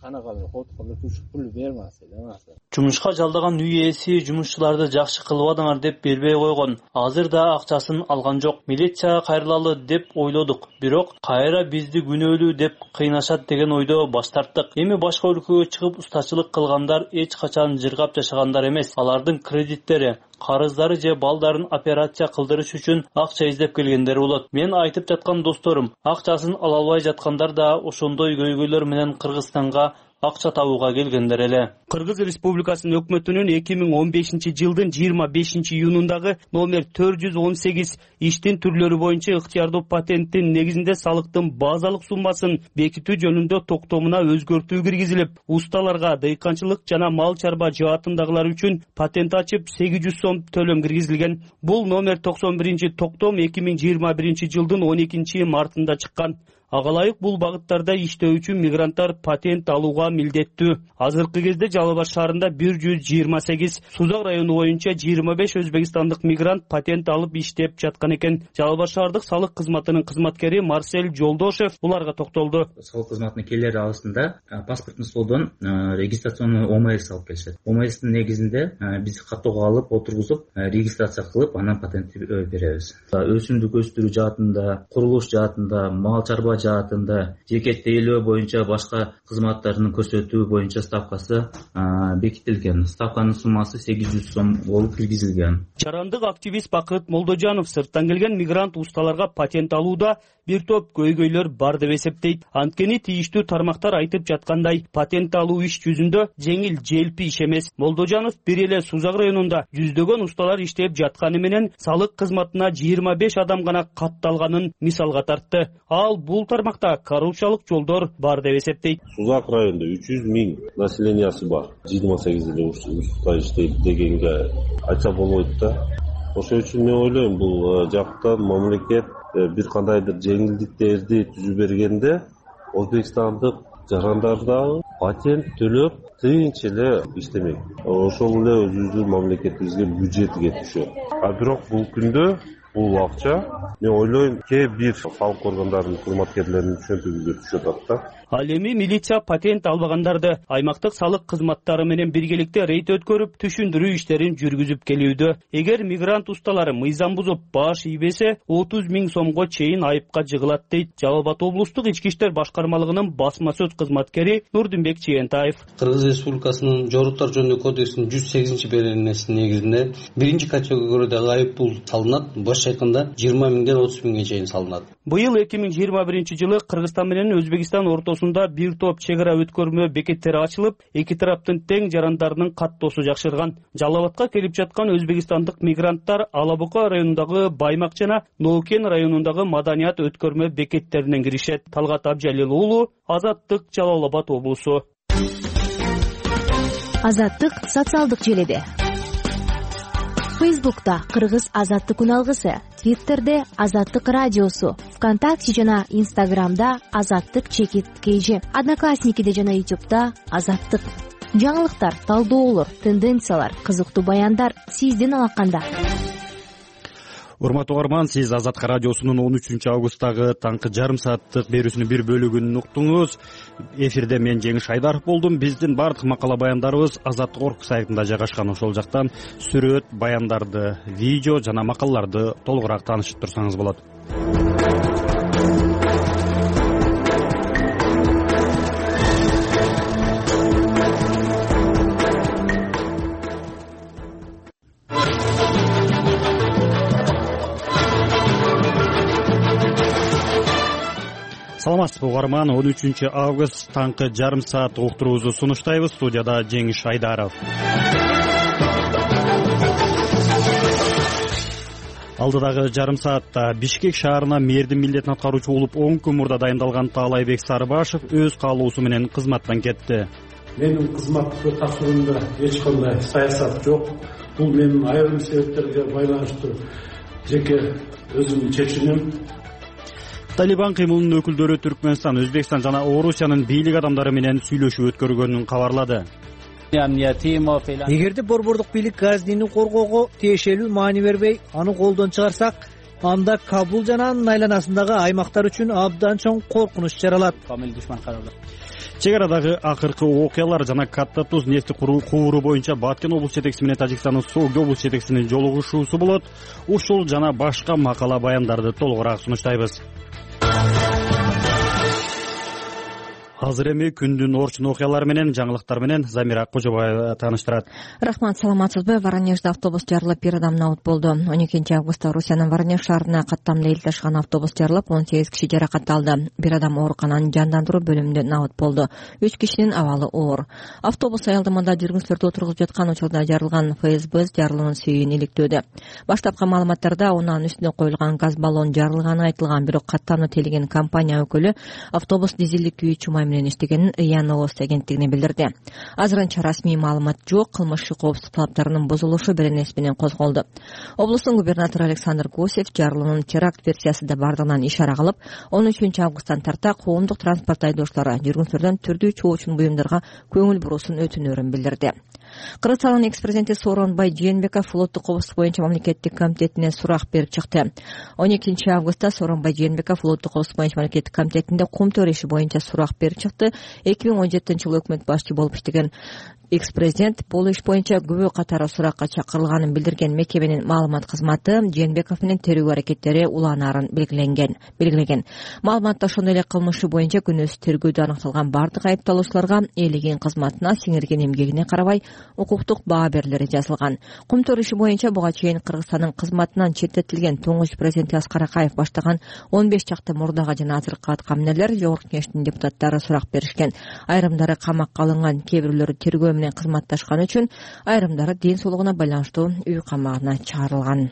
Жумушка жалдаган үй ээси жумушчуларды жакшы кылбадыңар деп бербей койгон. Азыр да акчасын алган жок. Милицияга кайрылалы деп ойлодук. Бирок кайра бизди күнөөлүү деп кыйнашат деген ойдо баш тарттык. Эми башка өлкөгө чыгып устачылык кылгандар эч качан жыргап жашагандар эмес. Алардын кредиттери, карыздары же балдарын операция кылдырыш үчүн акча издеп келгендер болот. Мен айтып жаткан досторум, акчасын ала албай жаткандар да ошондой көйгөйлөр менен Кыргызстанга акча табууга келгендер эле. Кыргыз Республикасынын өкмөтүнүн 2015-жылдын 25-июнундагы номер 418 иштин түрлөрү боюнча ыктыярдуу патенттин негизинде салыктын базалык суммасын бекитүү жөнүндө токтомуна өзгөртүү киргизилип, усталарга дыйканчылык жана мал чарба жаатындагылар үчүн патент ачып 800 сом төлөм киргизилген. Бул номер 91-токтом 2021-жылдын 12-мартында чыккан. Агалайык бул багыттарда иштөө үчүн мигранттар патент алууга милдеттүү. Азыркы кезде Жалал Абад шаарында 128, Сузак району боюнча 25 өзбекстандык мигрант патент алып иштеп жаткан экен. Жалал Абад шаардык салык кызматынын кызматкери Марсель Жолдошев буларга токтолду. Салык кызматына келер арасында паспорттун столдон регистрационный ОМС алып келишет. ОМСтин негизинде биз каттоого алып отургузуп регистрация кылып, анан патент беребиз. Өсүмдүк өстүрүү жаатында, курулуш жаатында, мал чарба жаатында, жекеттейлөө боюнча башка кызматтарын көрсөтүү боюнча ставкасы бекитилген. Ставканын суммасы 800 сом болуп киргизилген. Жарандык активист Бакыт Молдожанов сырттан келген мигрант усталарга патент алууда бир топ көйгөйлөр бар деп эсептейт. Анткени тийиштүү тармактар айтып жаткандай, патент алуу иш жүзүндө жеңил желпи иш эмес. Молдожанов бир эле Сузак районунда жүздөгөн усталар иштеп жатканы менен салык кызматына 25 адам гана катталганын мисалга тартты. Ал бул тармакта коррупциялык жолдор бар деп эсептейт. Сузак районунда 300 миң населениясы бар. 28 эле уста иштейт дегенге айтса болбойт да. Ошол үчүн мен ойлойм, бул жактан мамлекет бир кандайдыр жеңилдиктерди түзүп бергенде Өзбекстандык жарандар дагы патент төлөп тынч эле иштемек. Ошол эле өзүбүздүн мамлекетибизге бюджетке түшөт. Бирок бул күндө бул акча мен ойлойм кээ бир салык органдарынын кызматкерлеринин чөнтөгүгө түшүп атат да. Ал эми милиция патент албагандарды аймактык салык кызматтары менен биргеликте рейд өткөрүп, түшүндүрүү иштерин жүргүзүп келүүдө. Эгер мигрант усталары мыйзам бузуп баш ийбесе, 30 миң сомго чейин айыпка жыгылат дейт Жалал Абад облустук ички иштер башкармалыгынын басма сөз кызматкери Нурдинбек Чиентаев. Кыргыз Республикасынын жоруктар жөнүндө кодексинин 108-беренесинин негизинде биринчи категорияда айып пул салынат, башка айтканда 20 миңден 30 миңге чейин салынат. Быйыл 2021 жылы Кыргызстан менен Өзбекстан ортосунда ортосунда бир топ чек ара өткөрмө бекеттери ачылып, эки тараптын тең жарандарынын каттоосу жакшырган. Жалал Абадка келип жаткан өзбекстандык мигранттар Ала Бука районундагы Баймак жана Ноукен районундагы Маданият өткөрмө бекеттеринен киришет. Талгат Абжалил уулу, Азаттык, Жалал Абад облусу. Азаттык социалдык желеде. Фейсбукта Кыргыз Азаттык үналгысы, Твиттерде Азаттык радиосу, ВКонтакте жана Инстаграмда Азаттык _KG, Одноклассникиде жана Ютубта Азаттык. Жаңылыктар, талдоолор, тенденциялар, кызыктуу баяндар сиздин алаканда. Урматтуу угарман, сиз Азаттык радиосунун 13 августтагы таңкы жарым сааттык берүүсүнүн бир бөлүгүн уктуңуз. Эфирде мен Жеңиш Айдаров болдум. Биздин бардык макала баяндарыбыз Азаттык сайтында жайгашкан. Ошол жактан сүрөт, баяндарды, видео жана макалаларды толугураак таанышып турсаңыз болот. Саламатсызбы угарман, 13 август таңкы жарым саат уктуруубузду сунуштайбыз. Студияда Жеңиш Айдаров. Алдыдагы жарым саатта Бишкек шаарына мэрдин милдетин аткаруучу болуп 10 күн мурда дайындалган Таалайбек Сарыбашев өз каалоосу менен кызматтан кетти. Менин кызматты тапшыруумда эч кандай саясат жок. Бул менин айрым себептерге байланыштуу жеке өзүмдүн чечимим. Талибан кыймылынын өкүлдөрү Түркмөнстан, Өзбекстан жана Орусиянын бийлик адамдары менен сүйлөшүү өткөргөнүн кабарлады. Эгерде борбордук бийлик Газнини коргоого тиешелүү маани бербей, аны колдон чыгарсак, анда Кабул жана анын айланасындагы аймактар үчүн абдан чоң коркунуч жаралат. Чек арадагы акыркы окуялар жана Катта Туз нефти кууру боюнча Баткен облус жетекчиси менен Тажикстандын Сооги облус жетекчисинин жолугушуусу болот. Ушул жана башка макала баяндарды толугураак сунуштайбыз. Азыр эми күндүн орчун окуялары менен, жаңылыктар менен Замира Кожобаева тааныштырат. Рахмат, саламатсызбы? Воронежде автобус жарылып, бир адам набыт болду. 12 августта Русиянын Воронеж шаарына каттам эле ташыган автобус жарылып, 18 киши жаракат алды. Бир адам оорукананын жандандыруу бөлүмүндө набыт болду. 3 кишинин абалы оор. Автобус аялдамада жүргүнчүлөрдү отургузуп жаткан учурда жарылган. ФСБ жарылуунун себебин иликтөөдө. Баштапкы маалыматтарда унан үстүнө коюлган газ баллон жарылганы айтылган, бирок каттамды тейлеген компания өкүлү автобус дизелдик күйүүчү май менен иштегенин РИА Новости агенттигине билдирди. Азырынча расмий маалымат жок, кылмыш коопсуздук талаптарынын бузулушу беренеси менен козголду. Облустун губернатору Александр Гусев жарылуунун теракт версиясы да бардыгынан ишара кылып, 13 августтан тарта коомдук транспорт айдоочулары жүргүнчүлөрдөн түрдүү чоочун буюмдарга көңүл буруусун өтүнөрүн билдирди. Кыргызстандын экс-президенти Сооронбай Жээнбеков флоттук коопсуздук боюнча мамлекеттик комитетине сурак берип чыкты. 12 августта Сооронбай Жээнбеков флоттук коопсуздук боюнча мамлекеттик комитетинде кумтөр иши боюнча сурак берип чыкты. 2017-жылы өкмөт башчы болуп иштеген экс-президент бул иш боюнча күбө катары суракка чакырылганын билдирген мекеменин маалымат кызматы Жээнбеков менен терүү аракеттери уланаарын белгилеген. Маалыматта ошондой эле кылмышы боюнча күнөөсү тергөөдө аныкталган бардык айыпталуучуларга ээлеген кызматына, сиңирген эмгегине карабай укуктук баа берилери жазылган. Кумтөр иши боюнча буга чейин Кыргызстандын кызматынан четтетилген туңгуч президенти Аскар Акаев баштаган 15 чакты мурдага жана азыркы аткаминерлер Жогорку Кеңештин депутаттары сурак беришкен. Айрымдары камакка алынган, кээ бирлери тергөө менен кызматташкан үчүн, айрымдары ден соолугуна байланыштуу үй камагына чыгарылган.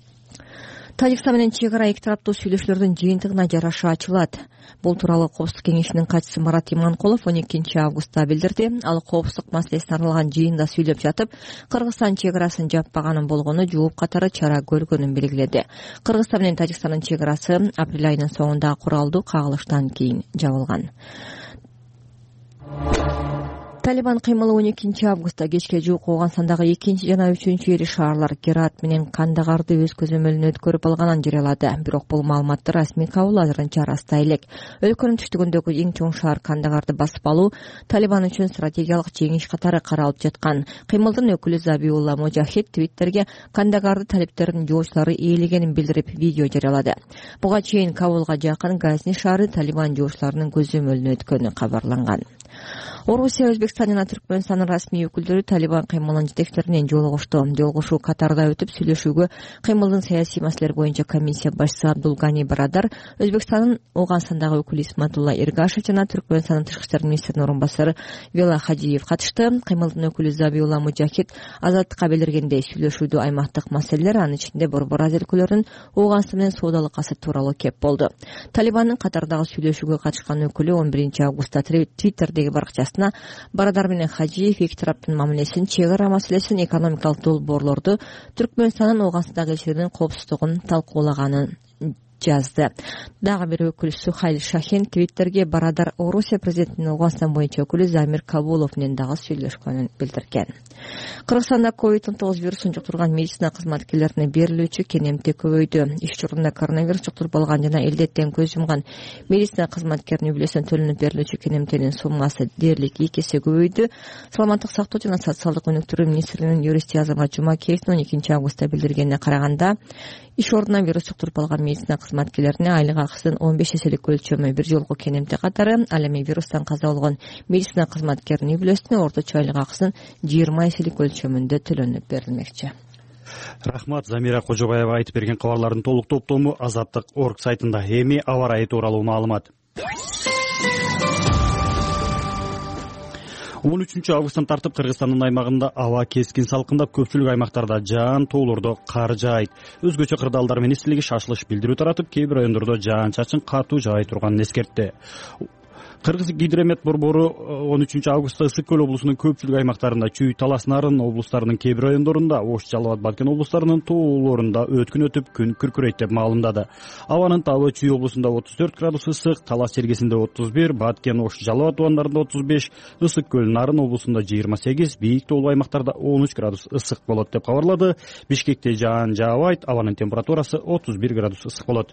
Тажикстан менен чек ара эки тараптуу сүйлөшүүлөрдүн жыйынтыгына жараша ачылат. Бул тууралуу Коопсуздук кеңешинин катчысы Марат Иманкулов 12 августта билдирди. Ал коопсуздук маселесине арналган жыйында сүйлөп жатып, Кыргызстан чек арасын жаппаганын болгону жооп катары чара көргөнүн белгиледи. Кыргызстан менен Тажикстандын чек арасы апрель айынын соңунда куралдуу кагылыштан кийин жабылган. Талибан кыймылы 12 августта кечке жуук Ооганстандагы 2 жана 3 ири шаарлар Герат менен Кандагарды өз көзөмөлүнө өткөрүп алганын жарыялады. Бирок бул маалыматты расмий кабыл азырынча растай элек. Өлкөнүн түштүгүндөгү эң чоң шаар Кандагарды басып алуу Талибан үчүн стратегиялык жеңиш катары каралып жаткан. Кыймылдын өкүлү Забиулла Мужахид Твиттерге Кандагарды талиптердин жоочулары ээлегенин билдирип видео жарыялады. Буга чейин Кабулга жакын Газни шаары Талибан жоочуларынын көзөмөлүнө өткөнү кабарланган. Орусия Өзбекстан Кыргызстан жана Түркмөнстандын расмий өкүлдөрү Талибан кыймылынын жетекчилеринен жолугушту. Жолугушуу Катарда өтүп, сүйлөшүүгө кыймылдын саясий маселелер боюнча комиссия башчысы Абдулгани Барадар, Өзбекстандын Ооганстандагы өкүлү Исматулла Эргашев жана Түркмөнстандын тышкы иштер министринин орун басары Вела Хажиев катышты. Кыймылдын өкүлү Забиулла Мужахид азаттыкка билдиргендей, сүйлөшүүдө аймактык маселелер, анын ичинде Борбор Азия өлкөлөрүнүн Ооганстан менен соодалык касыт тууралуу кеп болду. Талибандын Катардагы сүйлөшүүгө катышкан өкүлү 11 августта Твиттердеги баракчасына Барадар менен Хажиев эки тараптын мамилесин, чек ара маселесин, экономикалык долбоорлорду, Түркмөнстандын Ооганстандагы элчилигинин коопсуздугун талкуулаганын жазды. Дагы бир өкүл Сухайл Шахин Твиттерге Барадар Орусия президентинин Ооганстан боюнча өкүлү Замир Кабулов менен дагы сүйлөшкөнүн билдирген. Кыргызстанда COVID-19 вирусун жуктурган медицина кызматкерлерине берилүүчү кенемти көбөйдү. Иш журунда коронавирус жуктуруп алган жана элдеттен көз жумган медицина кызматкеринин үй бүлөсүнөн төлөнүп берилүүчү кенемтенин суммасы дээрлик 2 эсе көбөйдү. Саламаттык сактоо жана социалдык өнүктүрүү министринин юристи Азамат Жумакеевдин 12 августта билдиргенине караганда, иш ордунан вирус жуктуруп алган медицина кызматкерлерине айлык акысынын 15 эселик өлчөмү бир жолку кенемти катары, ал эми вирустан каза болгон медицина кызматкеринин үй бүлөсүнө орточо айлык акысынын 20 эселик өлчөмүндө төлөнүп берилмекчи. Рахмат. Замира Кожобаева айтып берген кабарлардын толук топтому Азаттык.орг сайтында. Эми аба ырайы тууралуу маалымат. 13 августтан тартып Кыргызстандын аймагында аба кескин салкындап, көпчүлүк аймактарда жаан тоолордо кар жаайт. Өзгөчө кырдаалдар министрлиги шашылыш билдирүү таратып, кээ бир райондордо жаан-чачын катуу жаай турганын эскертти. Кыргыз гидромет борбору 13 августта Ысык көл облусунун көпчүлүк аймактарында, Чүй, Талас, Нарын облустарынын кээ бир райондорунда, Ош, Жалал Абад, Баткен облустарынын тоолорунда өткүн өтүп, күн күркүрөйт деп маалымдады. Абанын табы Чүй облусунда 34 градус ысык, Талас чергесинде 31, Баткен, Ош, Жалал Абад тубандарында 35, Ысык көл, Нарын облусунда 28, бийик тоолуу аймактарда 13 градус ысык болот деп кабарлады. Бишкекте жаан жаабайт, абанын температурасы 31 градус ысык болот.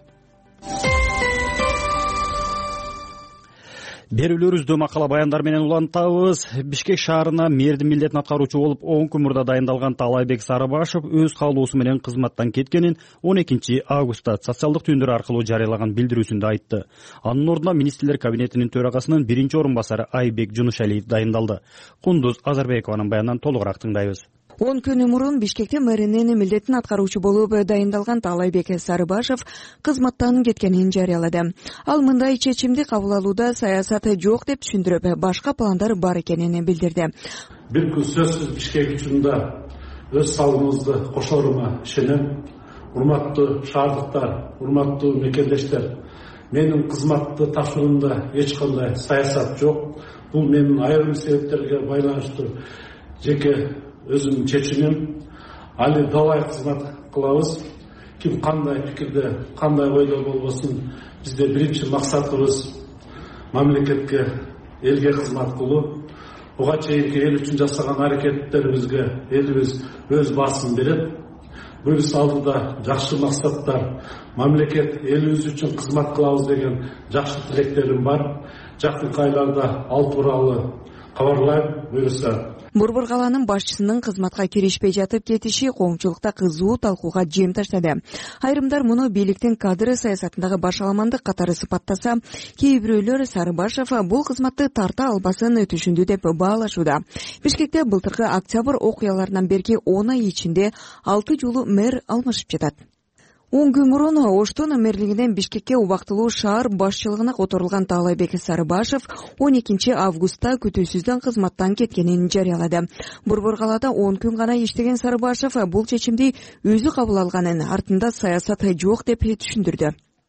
Берүүлөрүбүздү макала баяндар менен улантабыз. Бишкек шаарына мэрдин милдетин аткаруучу болуп 10 күн мурда дайындалган Таалайбек Сарыбашев өз каалоосу менен кызматтан кеткенин 12 августта социалдык түйүндөр аркылуу жарыялаган билдирүүсүндө айтты. Анын ордуна министрлер кабинетинин төрагасынын биринчи орун басары Айбек Жунушалиев дайындалды. Кундуз Азарбекованын баянынан толугураак тыңдайбыз. 10 күн мурун Бишкекте мэринин милдетин аткаруучу болуп дайындалган Таалайбек Сарыбашев кызматтан кеткенин жарыялады. Ал мындай чечимди кабыл алууда саясат жок деп түшүндүрүп, башка пландар бар экенин билдирди. Бир күн сөзсүз Бишкек учурунда өз салымыбызды кошорума ишенем. Урматтуу шаардыктар, урматтуу мекендештер, менин кызматты тапшыруумда эч кандай саясат жок. Бул менин айрым себептерге байланыштуу жеке өзүмдүн чечимим. Али далай кызмат кылабыз. Ким кандай пикирде, кандай ойдо болбосун, бизде биринчи максатыбыз мамлекетке, элге кызмат кылуу. Буга чейинки эл үчүн жасаган аракеттерибизге элибиз өз баасын берет. Бөлүс алдыда жакшы максаттар, мамлекет элибиз үчүн кызмат кылабыз деген жакшы тилектерим бар. Жакынкы айларда ал тууралуу кабарлайм буюрса. Борбор калаанын башчысынын кызматка киришпей жатып кетиши коомчулукта кызуу талкууга жем таштады. Айрымдар муну бийликтин кадр саясатындагы башаламандык катары сыпаттаса, кээ бирөөлөр Сарыбашев бул кызматты тарта албасын түшүндү деп баалашууда. Бишкекте былтыркы октябрь окуяларынан берки 10 ай ичинде 6 жолу мэр алмашып жатат. 10 күн мурун Оштун мэрлигинен Бишкекке убактылуу шаар башчылыгына которулган Таалайбек Сарыбашев 12 августта күтүүсүздөн кызматтан кеткенин жарыялады. Борбор калаада 10 күн гана иштеген Сарыбашев бул чечимди өзү кабыл алганын, артында саясат жок деп түшүндүрдү.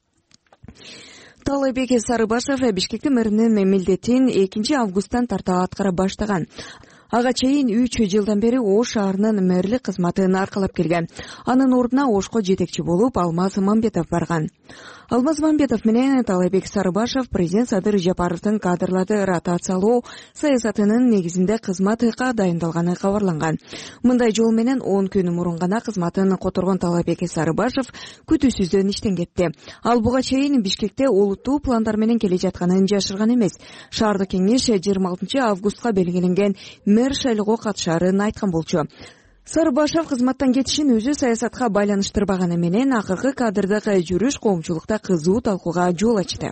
Таалайбек Сарыбашев Бишкекте мэринин милдетин 2 августтан тарта аткара баштаган. Ага чейин 3 жылдан бери Ош шаарынын мэрлик кызматын аркалап келген. Анын ордуна Ошко жетекчи болуп Алмаз Мамбетов барган. Алмаз Мамбетов менен Таалайбек Сарыбашев президент Садыр Жапаровдун кадрларды ротациялоо саясатынын негизинде кызматка дайындалганы кабарланган. Мындай жол менен 10 күн мурун гана кызматын которгон Таалайбек Сарыбашев күтүүсүздөн иштен кетти. Ал буга чейин Бишкекте олуттуу пландар менен келе жатканын жашырган эмес. Шаардык кеңеш 26 августка белгиленген мэр шайлоого катышарын айткан болчу. Сарыбашев кызматтан кетишин өзү саясатка байланыштырбаганы менен акыркы кадрдык жүрүш коомчулукта кызуу талкууга жол ачты.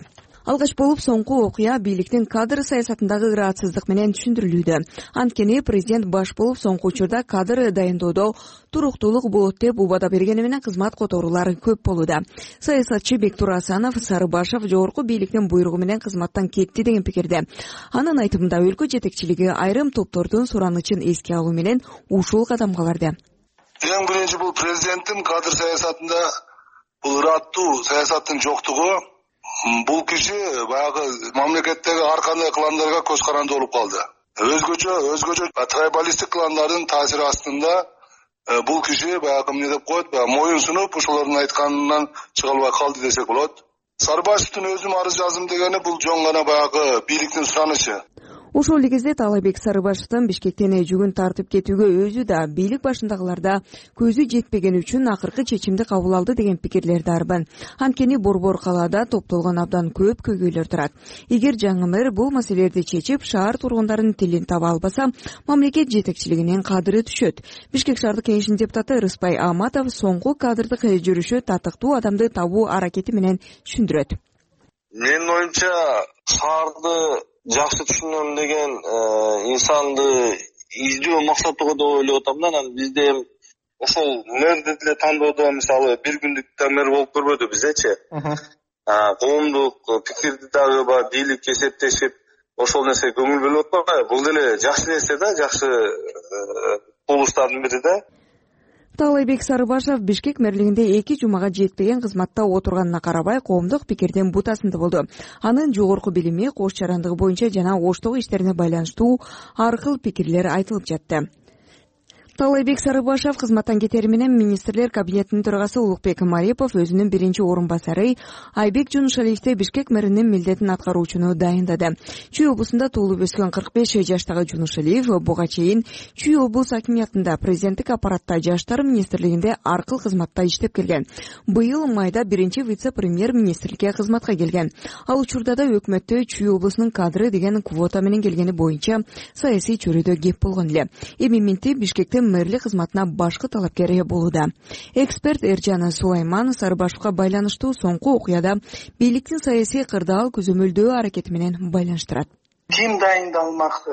Алгач болуп соңку окуя бийликтин кадр саясатындагы ыраатсыздык менен түшүндүрүлүүдө. Анткени президент баш болуп соңку учурда кадр дайындоодо туруктуулук болот деп убада бергени менен кызмат которуулар көп болууда. Саясатчы Бектур Асанов Сарыбашов жогорку бийликтин буйругу менен кызматтан кетти деген пикирде. Анын айтымында өлкө жетекчилиги айрым топтордун суранычын эске алуу менен ушул кадамга барды. Эң биринчи бул президенттин кадр саясатында бул ыраттуу саясаттын жоктугу. Бул киши баягы мамлекеттеги ар кандай кландарга көз каранды болуп калды. Өзгөчө трайбалисттик кландардын таасири астында бул киши баягы эмне деп коет, моюн сунуп ошолордун айтканынан чыга албай калды десек болот. Сарыбашевдин өзүм арыз жаздым дегени бул жөн гана баягы бийликтин суранычы. Ошол эле кезде Таалайбек Сарыбашевдин Бишкектен жүгүн тартып кетүүгө өзү да бийлик башындагыларда көзү жетпеген үчүн акыркы чечимди кабыл алды деген пикирлерди арбын. Анткени Борбор калаада топтолгон абдан көп көйгөйлөр турат. Эгер жаңы мэр бул маселелерди чечип, шаар тургундарынын тилин таба албаса, мамлекет жетекчилигинин кадыры түшөт. Бишкек шаардык кеңешинин депутаты Рыспай Аматов соңку кадрдык жүрүшү татыктуу адамды табуу аракети менен түшүндүрөт. Менин оюмча, шаарды жакшы түшүнөм деген инсанды издөө максатыга да ойлоп атам да. Анан бизде ошол мэрди деле тандоодо мисалы бир күндүк да мэр болуп көрбөдү бизечи. Коомдук пикирди дагы бийлик эсептешип ошол нерсеге көңүл бөлүп атпайбы? Бул деле жакшы нерсе да, жакшы кубулуштардын бири да. Таалайбек Сарыбашев Бишкек мэрлигинде 2 жумага жетпеген кызматта отурганына карабай коомдук пикирдин бутасында болду. Анын жогорку билими, кош жарандыгы боюнча жана оштогу иштерине байланыштуу ар кыл пикирлер айтылып жатты. Таалайбек Сарыбашев кызматтан кетери менен министрлер кабинетинин төрагасы Улукбек Марипов өзүнүн биринчи орун басары Айбек Жунушалиевди Бишкек мэринин милдетин аткаруучуну дайындады. Чүй облусунда туулуп өскөн 45 жаштагы Жунушалиев буга чейин Чүй облус акимиятында президенттик аппаратта жаштар министрлигинде ар кыл кызматта иштеп келген. Быйыл майда биринчи вице-премьер министрликке кызматка келген. Ал учурда да өкмөттө Чүй облусунун кадры деген квота менен келгени боюнча саясий чөйрөдө кеп болгон эле. Эми Минти Бишкекте мэрлик кызматына башкы талапкер болууда. Эксперт Эржан Сулайман Сарыбашевга байланыштуу соңку окуяда бийликтин саясий кырдаал көзөмөлдөө аракети менен байланыштырат. Ким дайындалмак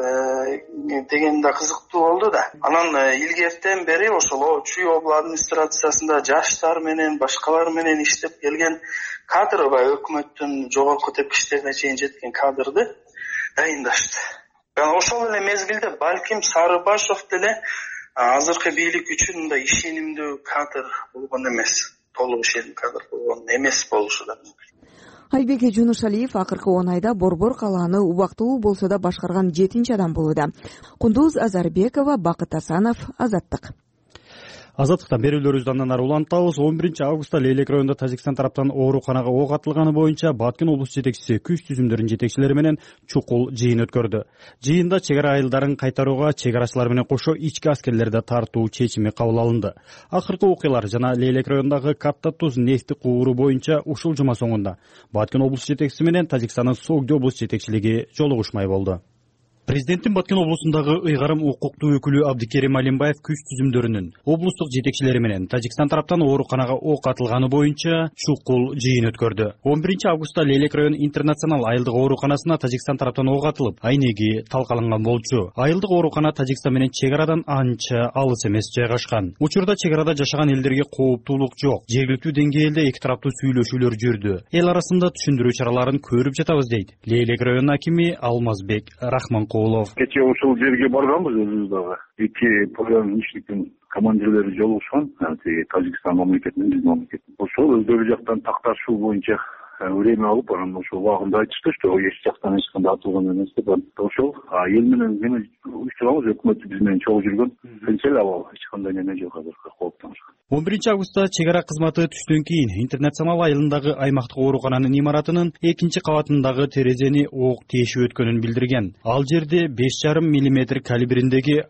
деген да кызыктуу болду да. Анан илгертен бери ошол Чүй облус администрациясында жаштар менен башкалар менен иштеп келген кадр өкмөттүн жогорку тепкичтерине чейин жеткен кадрды дайындашты. Ошол эле мезгилде балким Сарыбашев деле азыркы бийлик үчүн мындай ишенимдүү кадр болгон эмес. Толук ишенимдүү кадр болгон эмес болушу да мүмкүн. Айбек Жунушалиев акыркы 10 айда Борбор калааны убактылуу болсо да башкарган 7-нчи адам болууда. Кундуз Азарбекова, Бакыт Асанов, Азаттык. Азаттыктан берүүлөрүбүздү андан ары улантабыз. 11 августта Лейлек районунда Тажикстан тараптан ооруканага ок атылганы боюнча Баткен облус жетекчиси күч түзүмдөрүнүн жетекчилери менен чукул жыйын өткөрдү. Жыйында чек ара айылдарын кайтарууга чек арачылар менен кошо ички аскерлерди тартуу чечими кабыл алынды. Акыркы окуялар жана Лейлек районундагы Капта Туз нефти кууру боюнча ушул жума соңунда Баткен облус жетекчиси менен Тажикстандын Согди облус жетекчилиги жолугушмай болду. Президенттин Баткен облусундагы ыйгарым укуктуу өкүлү Абдикерим Алимбаев күч түзүмдөрүнүн облустук жетекчилери менен Тажикстан тараптан ооруканага ок атылганы боюнча чукул жыйын өткөрдү. 11 августта Лейлек район интернационал айылдык ооруканасына Тажикстан тараптан ок атылып, айнеги талкаланган болчу. Айылдык оорукана Тажикстан менен чек арадан анча алыс эмес жайгашкан. Учурда чек арада жашаган элдерге кооптуулук жок. Жергиликтүү деңгээлде эки тараптуу сүйлөшүүлөр жүрдү. Эл арасында түшүндүрүү чараларын көрүп жатабыз дейт Лейлек районунун акими Алмазбек Рахман. Кече ушул жерге барганбыз өзүбүз дагы. 2 пограничниктин командирлери жолугушкан, Тажикстан мамлекетинин, биздин мамлекеттин. Ошол өздөрү жактан такташуу боюнча время алып, анан ошол убагында айтышты, что эч жактан эч кандай атылган эмес деп. Ошол эл менен эме уюштурабыз, өкмөт биз менен чогуу жүргөн. Тынчел абал, эч кандай неме жок азыркы кооптонушка. 11 августта чек ара кызматы түштөн кийин интернационал айылындагы аймактык оорукананын имаратынын 2-кабатындагы терезени ок тешип өткөнүн билдирген. Ал жерде 5,5 мм калибриндеги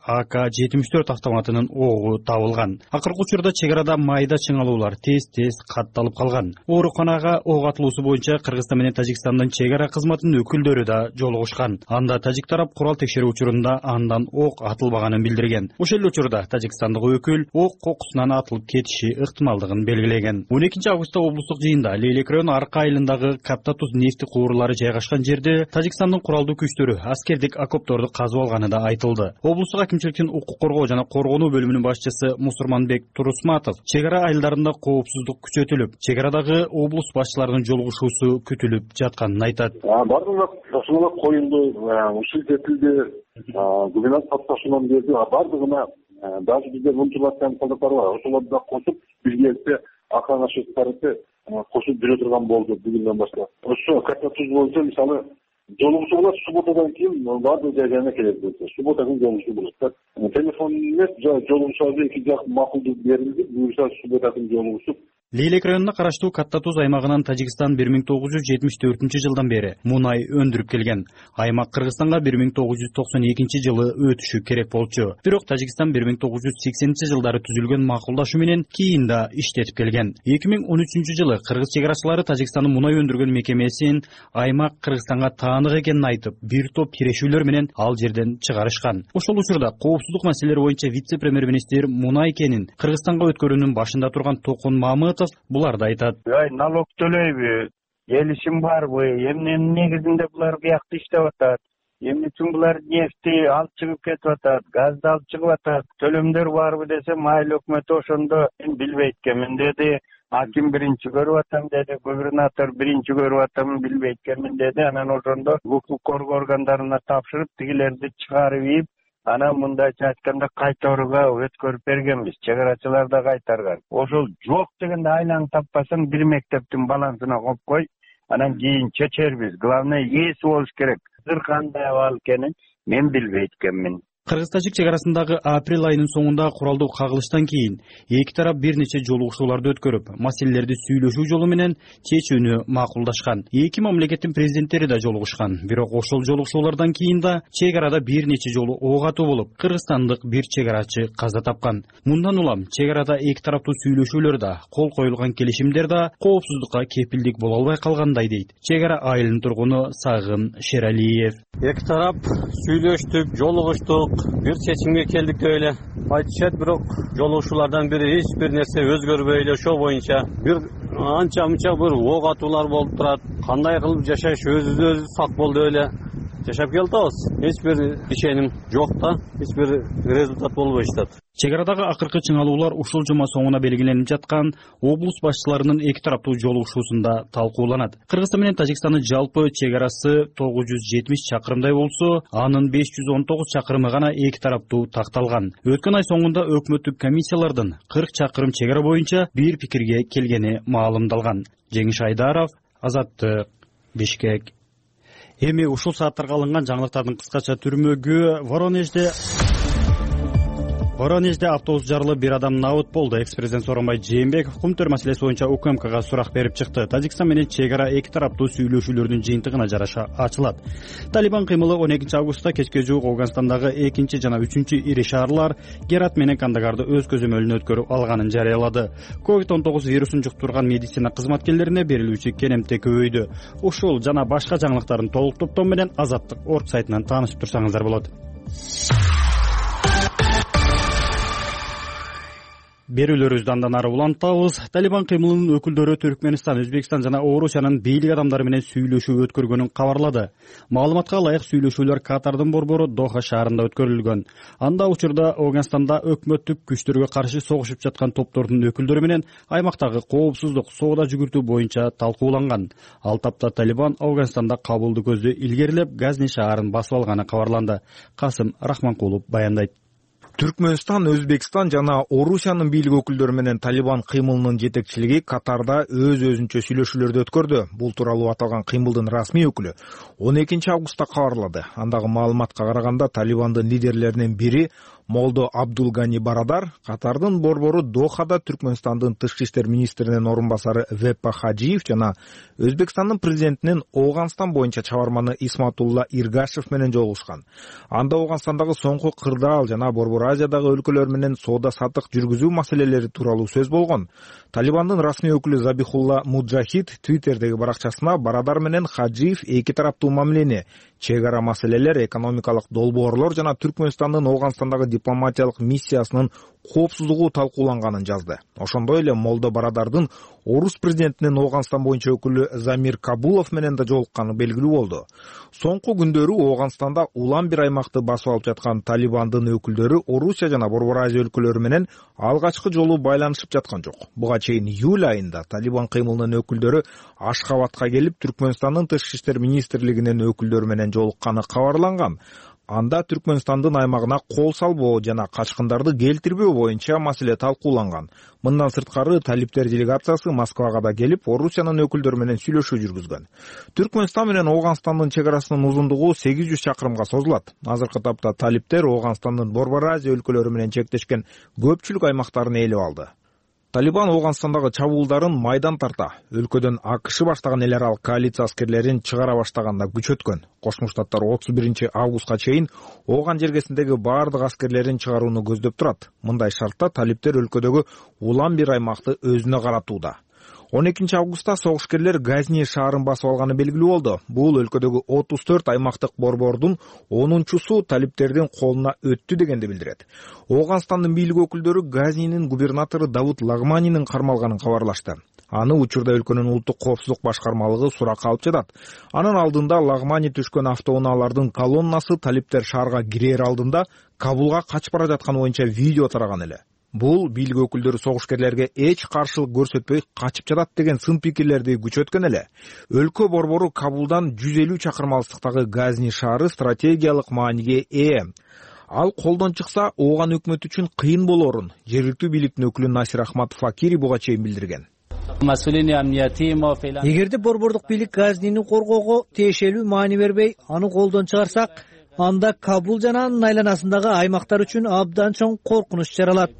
АК-74 автоматынын огу табылган. Акыркы учурда чек арада майда чыңалуулар тез катталып калган. Ооруканага ок атылуусу чыгарасы боюнча Кыргызстан менен Тажикстандын чек ара кызматынын өкүлдөрү да жолугушкан. Анда тажик тарап курал текшерүү учурунда андан ок атылбаганын билдирген. Ошол эле учурда Тажикстандык өкүл ок кокусунан атылып кетиши ыктымалдыгын белгилеген. 12 августта облустук жыйында Лейлек району Арка айылындагы Каптатуз нефти куурлары жайгашкан жерде Тажикстандын куралдуу күчтөрү аскердик окопторду казып алганы да айтылды. Облустук акимчиликтин укук коргоо жана коргонуу бөлүмүнүн башчысы Мусурманбек Турусматов чек ара айылдарында коопсуздук күчөтүлүп, чек арадагы облус башчыларынын жолугушуусу күтүлүп жатканын айтат. Бардыгына тапшырмалар коюлду, ушул этилди, губернатор тапшырманы берди. Бардыгына даже биздер мунчулаттан колдоктор бар. Ошолорду да кошуп, биргеликте акаанашыктарды кошуп жүрө турган болду бүгүндөн баштап. Ошо Каптатуз боюнча мисалы жолугушуулар субботадан кийин бардык жайына келет. Суббота күнү жолугушуу болот. Телефон эмес, жолугушууларга эки жак макулдук берилди. Буюрса суббота күнү жолугушуп. Лейлек районуна караштуу Каптатуз аймагынан Тажикстан 1974 бери мунай өндүрүп келген. Аймак Кыргызстанга 1992 жылы өтүшү керек болчу. Бирок Тажикстан 1980 жылдары түзүлгөн макулдашуу менен кийин да иштетип келген. 2013 жылы кыргыз чек арачылары Тажикстандын мунай өндүргөн мекемесин аймак Кыргызстанга таандык экенин айтып, бир топ тирешүүлөр менен ал жерден чыгарышкан. Ошол учурда коопсуздук маселелери боюнча вице-премьер-министр мунай кенин Кыргызстанга өткөрүүнүн башында турган Токун Мамытов буларды айтат. Налог төлөйбү, келишим барбы, эмненин негизинде булар биякта иштеп атат, эмне үчүн булар нефти алып чыгып кетип атат, газды алып чыгып атат, төлөмдөр барбы десем, айыл өкмөтү ошондо мен билбейт экенмин деди. Аким биринчи көрүп атам деди, губернатор биринчи көрүп атам, билбейт экенмин деди. Анан ошондо укук коргоо органдарына тапшырып, тигилерди чыгарып ийип, анан мындайча айтканда кайтарууга өткөрүп бергенбиз. Чек арачылар да кайтарган. Ошол жок дегенде айланып таппасаң бир мектептин балансына коюп кой, анан кийин чечербиз. Главное ээси болуш керек. Кандай абал экенин мен билбейт экенмин. Кыргыз-тажик чек арасындагы апрель айынын соңунда куралдуу кагылыштан кийин эки тарап бир нече жолугушууларды өткөрүп, маселелерди сүйлөшүү жолу менен чечүүнү макулдашкан. Эки мамлекеттин президенттери да жолугушкан. Бирок ошол жолугушуулардан кийин да чек арада бир нече жолу ок атуу болуп, кыргызстандык бир чек арачы каза тапкан. Мындан улам чек арада эки тараптуу сүйлөшүүлөр да, кол коюлган келишимдер да коопсуздукка кепилдик боло албай калгандай дейт чек ара айылынын тургуну Сагын Шералиев. Эки тарап сүйлөштүк, жолугуштук, бир чечимге келдик деп эле айтышат, бирок жолугушуулардан бири эч бир нерсе өзгөрбөй эле ошо боюнча бир анча мынча бир ок атуулар болуп турат. Кандай кылып жашаш, өзүбүз сак бол деп эле жашап келатабыз. Эч бир ишеним жок да, эч бир результат болбой жатат. Чек арадагы акыркы чыңалуулар ушул жума соңуна белгиленип жаткан облус башчыларынын эки тараптуу жолугушуусунда талкууланат. Кыргызстан менен Тажикстандын жалпы чек арасы 970 чакырымдай болсо, анын 519 чакырымы гана эки тараптуу такталган. Өткөн ай соңунда өкмөттүк комиссиялардын 40 чакырым чек ара боюнча бир пикирге келгени маалымдалган. Жеңиш Айдаров, Азаттык, Бишкек. Эми ушул сааттарга алынган жаңылыктардын кыскача түрмөгү Воронежде автобус жарылып, бир адам набыт болду. Экс-президент Сооронбай Жээнбеков кумтөр маселеси боюнча УКМКга сурак берип чыкты. Тажикстан менен чек ара эки тараптуу сүйлөшүүлөрдүн жыйынтыгына жараша ачылат. Талибан кыймылы 12 августта кечке жуук Афганистандагы 2 жана 3 ири шаарлар Герат менен Кандагарды өз көзөмөлүнө өткөрүп алганын жарыялады. COVID-19 вирусун жуктурган медицина кызматкерлерине берилүүчү керемте көбөйдү. Ушул жана башка жаңылыктардын толук топтому менен Азаттык орг сайтынан таанышып турсаңыздар болот. Берүүлөрүбүздү андан ары улантабыз. Талибан кыймылынын өкүлдөрү Түркмөнстан, Өзбекстан жана Орусиянын бийлик адамдары менен сүйлөшүү өткөргөнүн кабарлады. Маалыматка ылайык сүйлөшүүлөр Катардын борбору Доха шаарында өткөрүлгөн. Анда учурда Афганистанда өкмөттүк күчтөргө каршы согушуп жаткан топтордун өкүлдөрү менен аймактагы коопсуздук, соода жүгүртүү боюнча талкууланган. Ал тапта Талибан Афганистанда Кабулду көздө илгерилеп, Газни шаарын басып алганы кабарланды. Касым Рахманкулов баяндайт. Түркмөнстан, Өзбекстан жана Орусиянын бийлик өкүлдөрү менен Талибан кыймылынын жетекчилиги Катарда өз-өзүнчө сүйлөшүүлөрдү өткөрдү. Бул тууралуу аталган кыймылдын расмий өкүлү 12 августта кабарлады. Андагы маалыматка караганда Талибандын лидерлеринин бири Молдо Абдулгани Барадар Катардын борбору Дохада Түркмөнстандын тышкы иштер министринин орун басары Веппа Хажиев жана Өзбекстандын президентинин Ооганстан боюнча чабарманы Исматулла Иргашев менен жолугушкан. Анда Ооганстандагы соңку кырдаал жана Борбор Азиядагы өлкөлөр менен соода саттык жүргүзүү маселелери тууралуу сөз болгон. Талибандын расмий өкүлү Забихулла Муджахид Твиттердеги баракчасына Барадар менен Хажиев эки тараптуу мамилени, чек ара маселелер, экономикалык долбоорлор жана Түркмөнстандын Ооганстандагы дипломатиялык миссиясынын коопсуздугу талкууланганын жазды. Ошондой эле Молдо Барадардын орус президентинин Ооганстан боюнча өкүлү Замир Кабулов менен да жолукканы белгилүү болду. Соңку күндөрү Ооганстанда улам бир аймакты басып алып жаткан Талибандын өкүлдөрү Орусия жана Борбор Азия өлкөлөрү менен алгачкы жолу байланышып жаткан жок. Буга чейин июль айында Талибан кыймылынын өкүлдөрү Ашхабадка келип Түркмөнстандын тышкы иштер министрлигинин өкүлдөрү менен жолукканы кабарланган. Анда Түркмөнстандын аймагына кол салбоо жана качкындарды келтирбөө боюнча маселе талкууланган. Мындан сырткары талиптер делегациясы Москвага да келип, Орусиянын өкүлдөрү менен сүйлөшүү жүргүзгөн. Түркмөнстан менен Ооганстандын чек арасынын узундугу 800 чакырымга созулат. Азыркы тапта талиптер Ооганстандын Борбор Азия өлкөлөрү менен чектешкен көпчүлүк аймактарын ээлеп алды. Талибан Ооганстандагы чабуулдарын майдан тарта, өлкөдөн АКШ баштаган эл аралык коалиция аскерлерин чыгара баштаганда күч өткөн. Кошмо Штаттар 31 августка чейин Ооган жергесиндеги бардык аскерлерин чыгарууну көздөп турат. Мындай шартта талиптер өлкөдөгү улам бир аймакты өзүнө каратууда. 12 августта согушкерлер Газни шаарын басып алганы белгилүү болду. Бул өлкөдөгү 34 аймактык борбордун 10-су талиптердин колуна өттү дегенди билдирет. Ооганстандын бийлик өкүлдөрү Газнинин губернатору Давуд Лагманинин кармалганын кабарлашты. Аны учурда өлкөнүн улуттук коопсуздук башкармалыгы суракка алып жатат. Анын алдында Лагмани түшкөн автоунаалардын колоннасы талиптер шаарга кирер алдында Кабулга качып бара жатканы боюнча видео тараган эле. Бул бийлик өкүлдөрү согушкерлерге эч каршылык көрсөтпөй качып жатат деген сын пикирлерди күчөткөн эле. Өлкө борбору Кабулдан 150 чакырым алыстыктагы Газни шаары стратегиялык мааниге ээ. Ал колдон чыкса, Ооган өкмөтү үчүн кыйын болорун жергиликтүү бийликтин өкүлү Насир Ахмат Факири буга чейин билдирген. Эгерде борбордук бийлик Газнини коргоого тиешелүү маани бербей, аны колдон чыгарсак, анда Кабул жана анын айланасындагы аймактар үчүн абдан чоң коркунуч жаралат.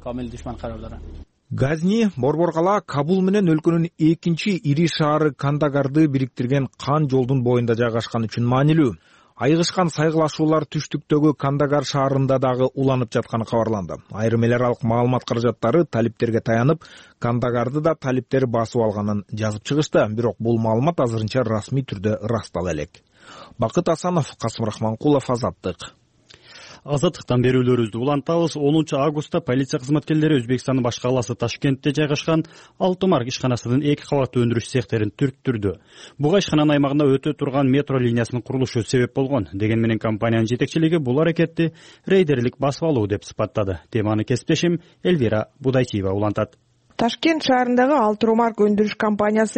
Газни борбор кала Кабул менен өлкөнүн экинчи ири шаары Кандагарды бириктирген кан жолдун боюнда жайгашкан үчүн маанилүү. Айгышкан сайгылашуулар түштүктөгү Кандагар шаарында дагы уланып жатканы кабарланды. Айрым эл аралык маалымат каражаттары талиптерге таянып, Кандагарды да талиптер басып алганын жазып чыгышты, бирок бул маалымат азырынча расмий түрдө ырастала элек. Бакыт Асанов, Касым Рахманкулов, Азаттык. Азаттыктан берүүлөрүбүздү улантабыз. 10 августта полиция кызматкерлери Өзбекстандын баш калаасы Ташкентте жайгашкан Алтымарк ишканасынын 2 кабаттуу өндүрүш цехтерин түрттүрдү. Буга ишкананын аймагында өтө турган метро линиясынын курулушу себеп болгон. Деген менен компаниянын жетекчилиги бул аракетти рейдерлик басып алуу деп сыпаттады. Теманы кесиптешим Элвира Будайтиева улантат. Ташкент шаарындагы Алтымарк өндүрүш компаниясы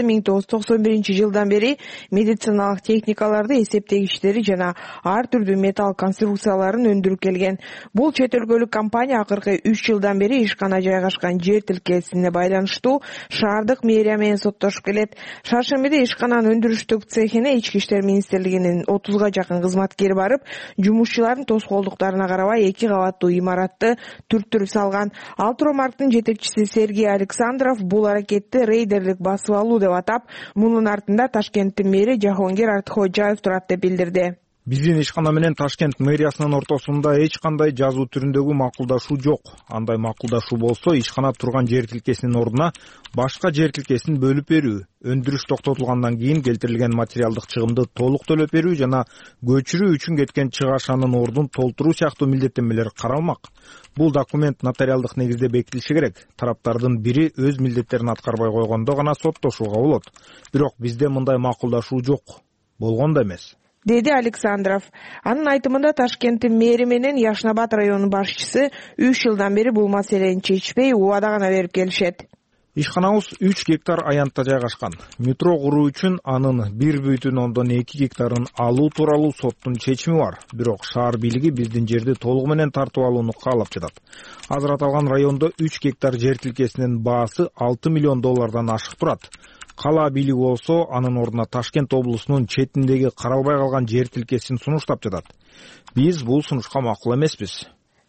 1991 бери медициналык техникаларды, эсептегичтери жана ар түрдүү металл конструкцияларын өндүрүп келген. Бул чет өлкөлүк компания акыркы 3 жылдан бери ишкана жайгашкан жер тилкеесине байланыштуу шаардык мэрия менен соттошуп келет. Шаршембиде ишкананын өндүрүштүк цехине Ички иштер министрлигинин 30га жакын кызматкери барып, жумушчулардын тоскоолдуктарына карабай 2 кабаттуу имаратты түрттүрүп салган. Алтымарктын жетекчиси Сергей Александров бул аракетти рейдерлик басып алуу деп атап, мунун артында Ташкенттин мэри Жахонгир Артхожаев турат деп билдирди. Биздин ишкана менен Ташкент мэриясынын ортосунда эч кандай жазуу түрүндөгү макулдашуу жок. Андай макулдашуу болсо, ишкана турган жер тилкесинин ордуна башка жер тилкесин бөлүп берүү, өндүрүш токтотулгандан кийин келтирилген материалдык чыгымды толук төлөп берүү жана көчүрүү үчүн кеткен чыгашанын ордун толтуруу сыяктуу милдеттенмелер каралмак. Бул документ нотариалдык негизде бекитилиши керек. Тараптардын бири өз милдеттерин аткарбай койгондо гана соттошууга болот. Бирок бизде мындай макулдашуу жок. Болгон да эмес, деди Александров. Анын айтымында Ташкенттин мэри менен Яшнабад районунун башчысы 3 жылдан бери бул маселени чечпей, убада гана берип келишет. Ишканабыз 3 гектар аянтта жайгашкан. Метро куруу үчүн анын 1,2 гектарын алуу тууралуу соттун чечими бар. Бирок шаар бийлиги биздин жерди толугу менен тартып алууну каалап жатат. Азыр аталган райондо 3 гектар жер тилкесинин баасы $6 миллион ашык турат. Кала бийлиги болсо анын ордуна Ташкент облусунун четиндеги каралбай калган жер тилкесин сунуштап жатат. Биз бул сунушка макул эмеспиз.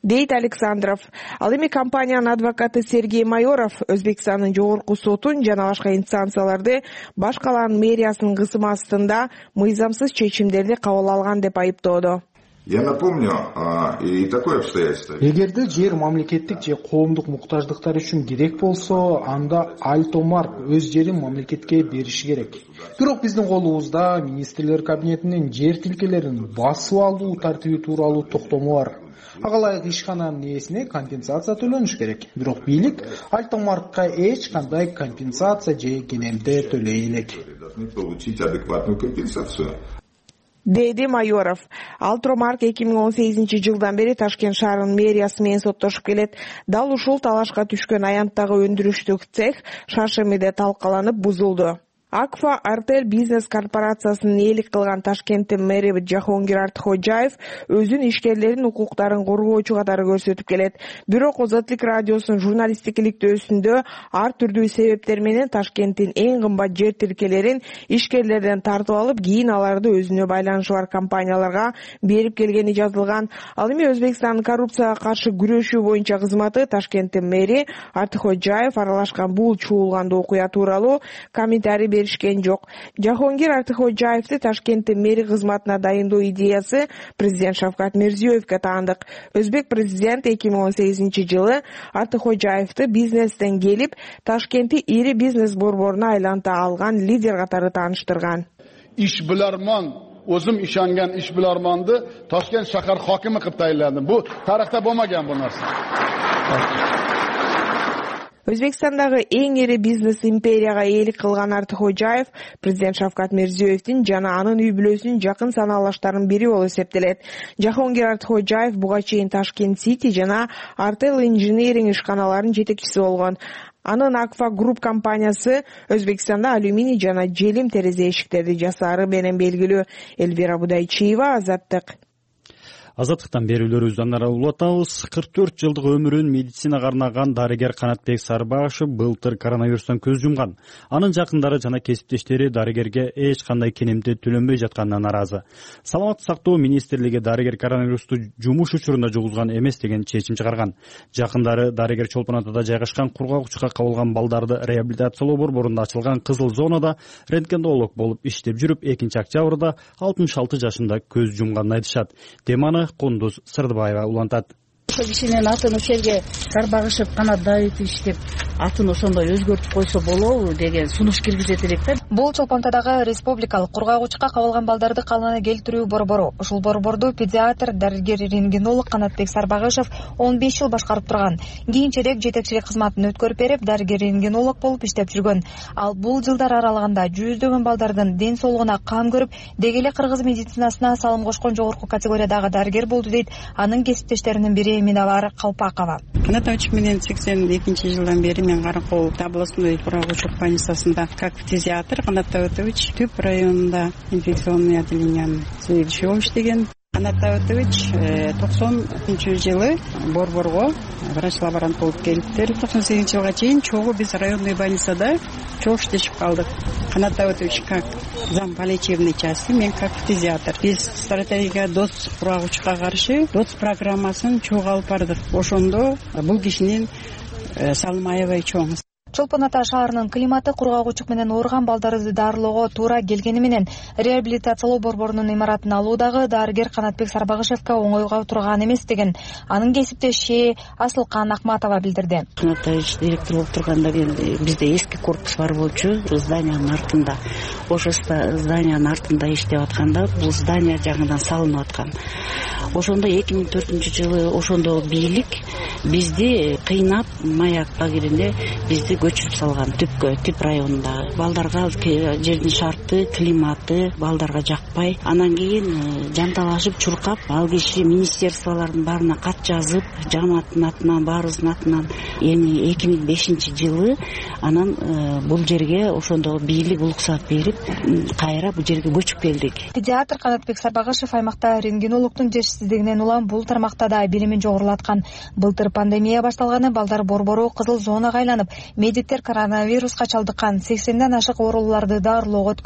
дейт Александров. Ал эми компаниянын адвокаты Сергей Майоров Өзбекстандын жогорку сотун жана башка инстанцияларды башкалардын мэриясынын кысымы астында мыйзамсыз чечимдерди кабыл алган деп айыптоодо. Я напомню и такое обстоятельство. Эгерде жер мамлекеттик же коомдук муктаждыктар үчүн керек болсо, анда Альтомарк өз жерин мамлекетке бериши керек. Бирок биздин колубузда министрлер кабинетинин жер тилкелерин басып алуу тартиби тууралуу токтому бар. Ага ылайык ишкананын ээсине компенсация төлөнүш керек. Бирок бийлик Альтомаркка эч кандай компенсация же кенемде төлөй элек. Должны получить адекватную компенсацию. Деди Майоров. Альтомарк 2018 жылдан бери Ташкент шаарынын мэриясы менен соттошуп келет. Дал ушул талашка түшкөн аянттагы өндүрүштүк цех Шаршемиде талкаланып бузулду. Акфа Артель бизнес корпорациясынын ээлик кылган Ташкенттин мэри Жахонгир Артхожаев өзүнүн ишкерлеринин укуктарын коргоочу катары көрсөтүп келет. Бирок Озаттык радиосунун журналисттик иликтөөсүндө ар түрдүү себептер менен Ташкенттин эң кымбат жер тилкелерин ишкерлерден тартып алып, кийин аларды өзүнө байланышы бар компанияларга берип келгени жазылган. Ал эми Өзбекстандын коррупцияга каршы күрөшүү боюнча кызматы Ташкенттин мэри Артхожаев аралашкан бул чуулгандуу окуя тууралуу комментарий беришкен жок. Жахонгир Артхожаевди Ташкенттин мэри кызматына дайындоо идеясы президент Шавкат Мирзиёевке таандык. Өзбек президент 2018 жылы Артхожаевди бизнестен келип, Ташкентти ири бизнес борборуна айланта алган лидер катары тааныштырган. Ishbilarmon, o'zim ishongan ishbilarmonni Toshkent shahar hokimi qilib tayinladim. Bu tarixda bo'lmagan bu narsa. Өзбекстандагы эң ири бизнес империяга ээлик кылган Артхожаев президент Шавкат Мирзиёевдин жана анын үй бүлөсүнүн жакын санаалаштарынын бири болуп эсептелет. Жахонгир Артхожаев буга чейин Ташкент Сити жана Артел Инжиниринг ишканаларынын жетекчиси болгон. Анын Акфа Групп компаниясы Өзбекстанда алюминий жана желим терезе эшиктерди жасаары менен белгилүү. Эльвира Будайчиева, Азаттык. Азаттыктан берүүлөрүбүздү андан улантабыз. 44 жылдык өмүрүн медицинага арнаган дарыгер Канатбек Сарбашев былтыр коронавирустан көз жумган. Анын жакындары жана кесиптештери дарыгерге эч кандай кенемде төлөнбөй жатканына наразы. Саламаттык сактоо министрлиги дарыгер коронавирусту жумуш учурунда жугузган эмес деген чечим чыгарган. Жакындары дарыгер Чолпон Атада жайгашкан кургагучка кабылган балдарды реабилитациялоо борборунда ачылган кызыл зонада рентгенолог болуп иштеп жүрүп 2-октябрда 66 жашында көз жумганын айтышат. Теманы Кундуз Сырдыбаева улантат. Ошол кишинин атын ошерге Сарбагышев Канат Давитович деп атын ошондой өзгөртүп койсо болобу деген сунуш киргизет элек да. Бул Чолпонтадагы республикалык кургагучка кабылган балдарды калыбына келтирүү борбору. Ушул борборду педиатр, дарыгер, рентгенолог Канатбек Сарбагышев 15 жыл башкарып турган. Кийинчерээк жетекчилик кызматын өткөрүп берип, дарыгер, рентгенолог болуп иштеп жүргөн. Ал бул жылдар аралыгында жүздөгөн балдардын ден соолугуна кам көрүп, деги эле кыргыз медицинасына салым кошкон жогорку категориядагы дарыгер болду дейт анын кесиптештеринин бири Минавар Калпакова. Канатович менен 82 жылдан бери мен Каракол областной кургагучу больницасында как фтизиатр, Канатович Түп районунда инфекционный отделениянын заведующий иштеген. Канатович 90 жылы борборго врач-лаборант болуп келиптир. 98 жылга чейин чогуу биз районный больницада чогуу иштешип калдык. Канатович как зам по лечебной части, мен как фтизиатр. Биз стратегия ДОЦ кургагучка каршы ДОЦ программасын чогуу алып бардык. Ошондо бул кишинин салымы аябай чоң. Чолпон Ата шаарынын климаты кургагучук менен ооруган балдарды дарылоого туура келгени менен реабилитациялоо борборунун имаратын алуудагы дарыгер Канатбек Сарбагышевке оңойго турган эмес деген анын кесиптеши Асылкан Акматова билдирди. Канатович директор болуп турганда бизде эски корпус бар болчу, зданиянын артында. Ошо зданиянын артында иштеп атканда бул здания жаңыдан салынып аткан. Ошондо 2004 жылы ошондо бийлик бизди кыйнап маяк лагеринде бизди көчүрүп салган Түпкө, Түп районунда. Балдарга жердин шарты, климаты балдарга жакпай. Анан кийин жанталашып, чуркап, ал киши министерстволордун баарына кат жазып, жамааттын атынан, баарыбыздын атынан эми 2005 жылы анан бул жерге ошондо бийлик уруксат берип, кайра бул жерге көчүп келдик. Педиатр Канатбек Сарбагышев аймакта рентгенологдун жетишсиздигинен улам бул тармакта да билимин жогорулаткан. Былтыр пандемия башталганы балдар борбору кызыл зонага айланып, медиктер коронавируска чалдыккан 80ден ашык ооруларды дарылоого өткөн.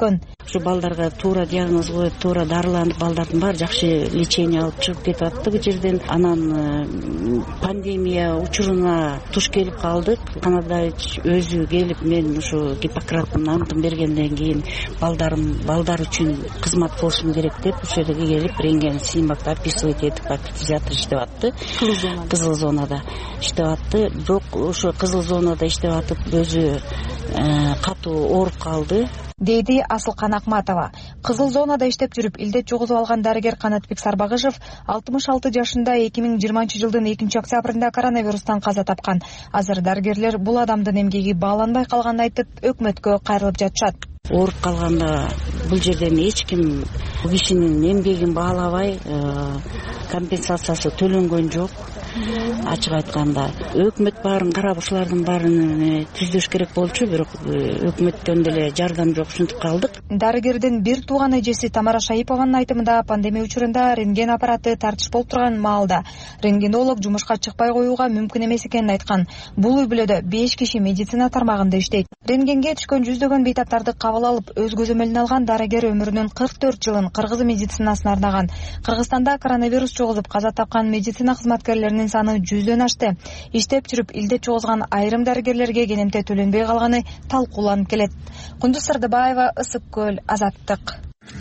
ушу балдарга туура диагноз коюп туура дарыланып балдардын баары жакшы лечение алып чыгып кетип атты бул жерден. Анан пандемия учуруна туш келип калдык. Канадович өзү келип мен ушу Гиппократтын антын бергенден кийин балдар үчүн кызмат кылышым керек деп ушул жерге келип рентген снимокто описывать этип как фтизиатр иштеп атты. Кызыл зонада иштеп атты. Бирок ошо кызыл зонада иштеп атып өзү катуу ооруп калды дейди Асылкан Акматова. Кызыл зонада иштеп жүрүп илдет жугузуп алган дарыгер Канатбек Сарбагышев 66 жашында 2020-жылдын 2-октябрында коронавирустан каза тапкан. Азыр дарыгерлер бул адамдын эмгеги бааланбай калганын айтып, өкмөткө кайрылып жатышат. Ооруп калганда бул жерден эч ким бул кишинин эмгегин баалабай компенсациясы төлөнгөн жок. Ачык айтканда өкмөт баарын карап ушулардын баарын түздөш керек болчу, бирок өкмөттөн деле жардам жок, ушинтип калдык. Дарыгердин бир тууган эжеси Тамара Шаипованын айтымында пандемия учурунда рентген аппараты тартыш болуп турган маалда рентгенолог жумушка чыкпай коюуга мүмкүн эмес экенин айткан. Бул үй-бүлөдө 5 киши медицина тармагында иштейт. Рентгенге түшкөн жүздөгөн бейтаптарды кабыл алып, өз көзөмөлүнө алган дарыгер өмүрүнүн 44 жылын кыргыз медицинасына арнаган. Кыргызстанда коронавирус жугузуп каза тапкан медицина кызматкерлеринин саны 100дөн ашты. Иштеп жүрүп илдет жугузган айрым дарыгерлерге кенемте төлөнбөй калганы талкууланып келет. Кундуз Сырдыбаева, Ысык көл, Азаттык.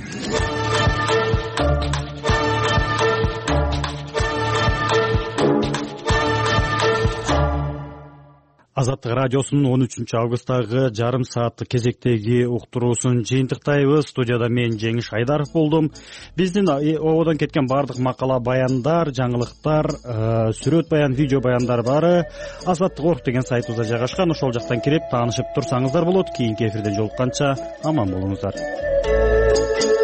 Азаттык радиосунун 13-августтагы жарым сааттык кезектеги уктуруусун жыйынтыктайбыз. Студияда мен Жеңиш Айдаров болдум. Биздин ободон кеткен бардык макала, баяндар, жаңылыктар, сүрөт баян, видео баяндар баары Азаттык.орг деген сайтыбызда жайгашкан. Ошол жактан кирип таанышып турсаңыздар болот. Кийинки эфирде жолукканча аман болуңуздар.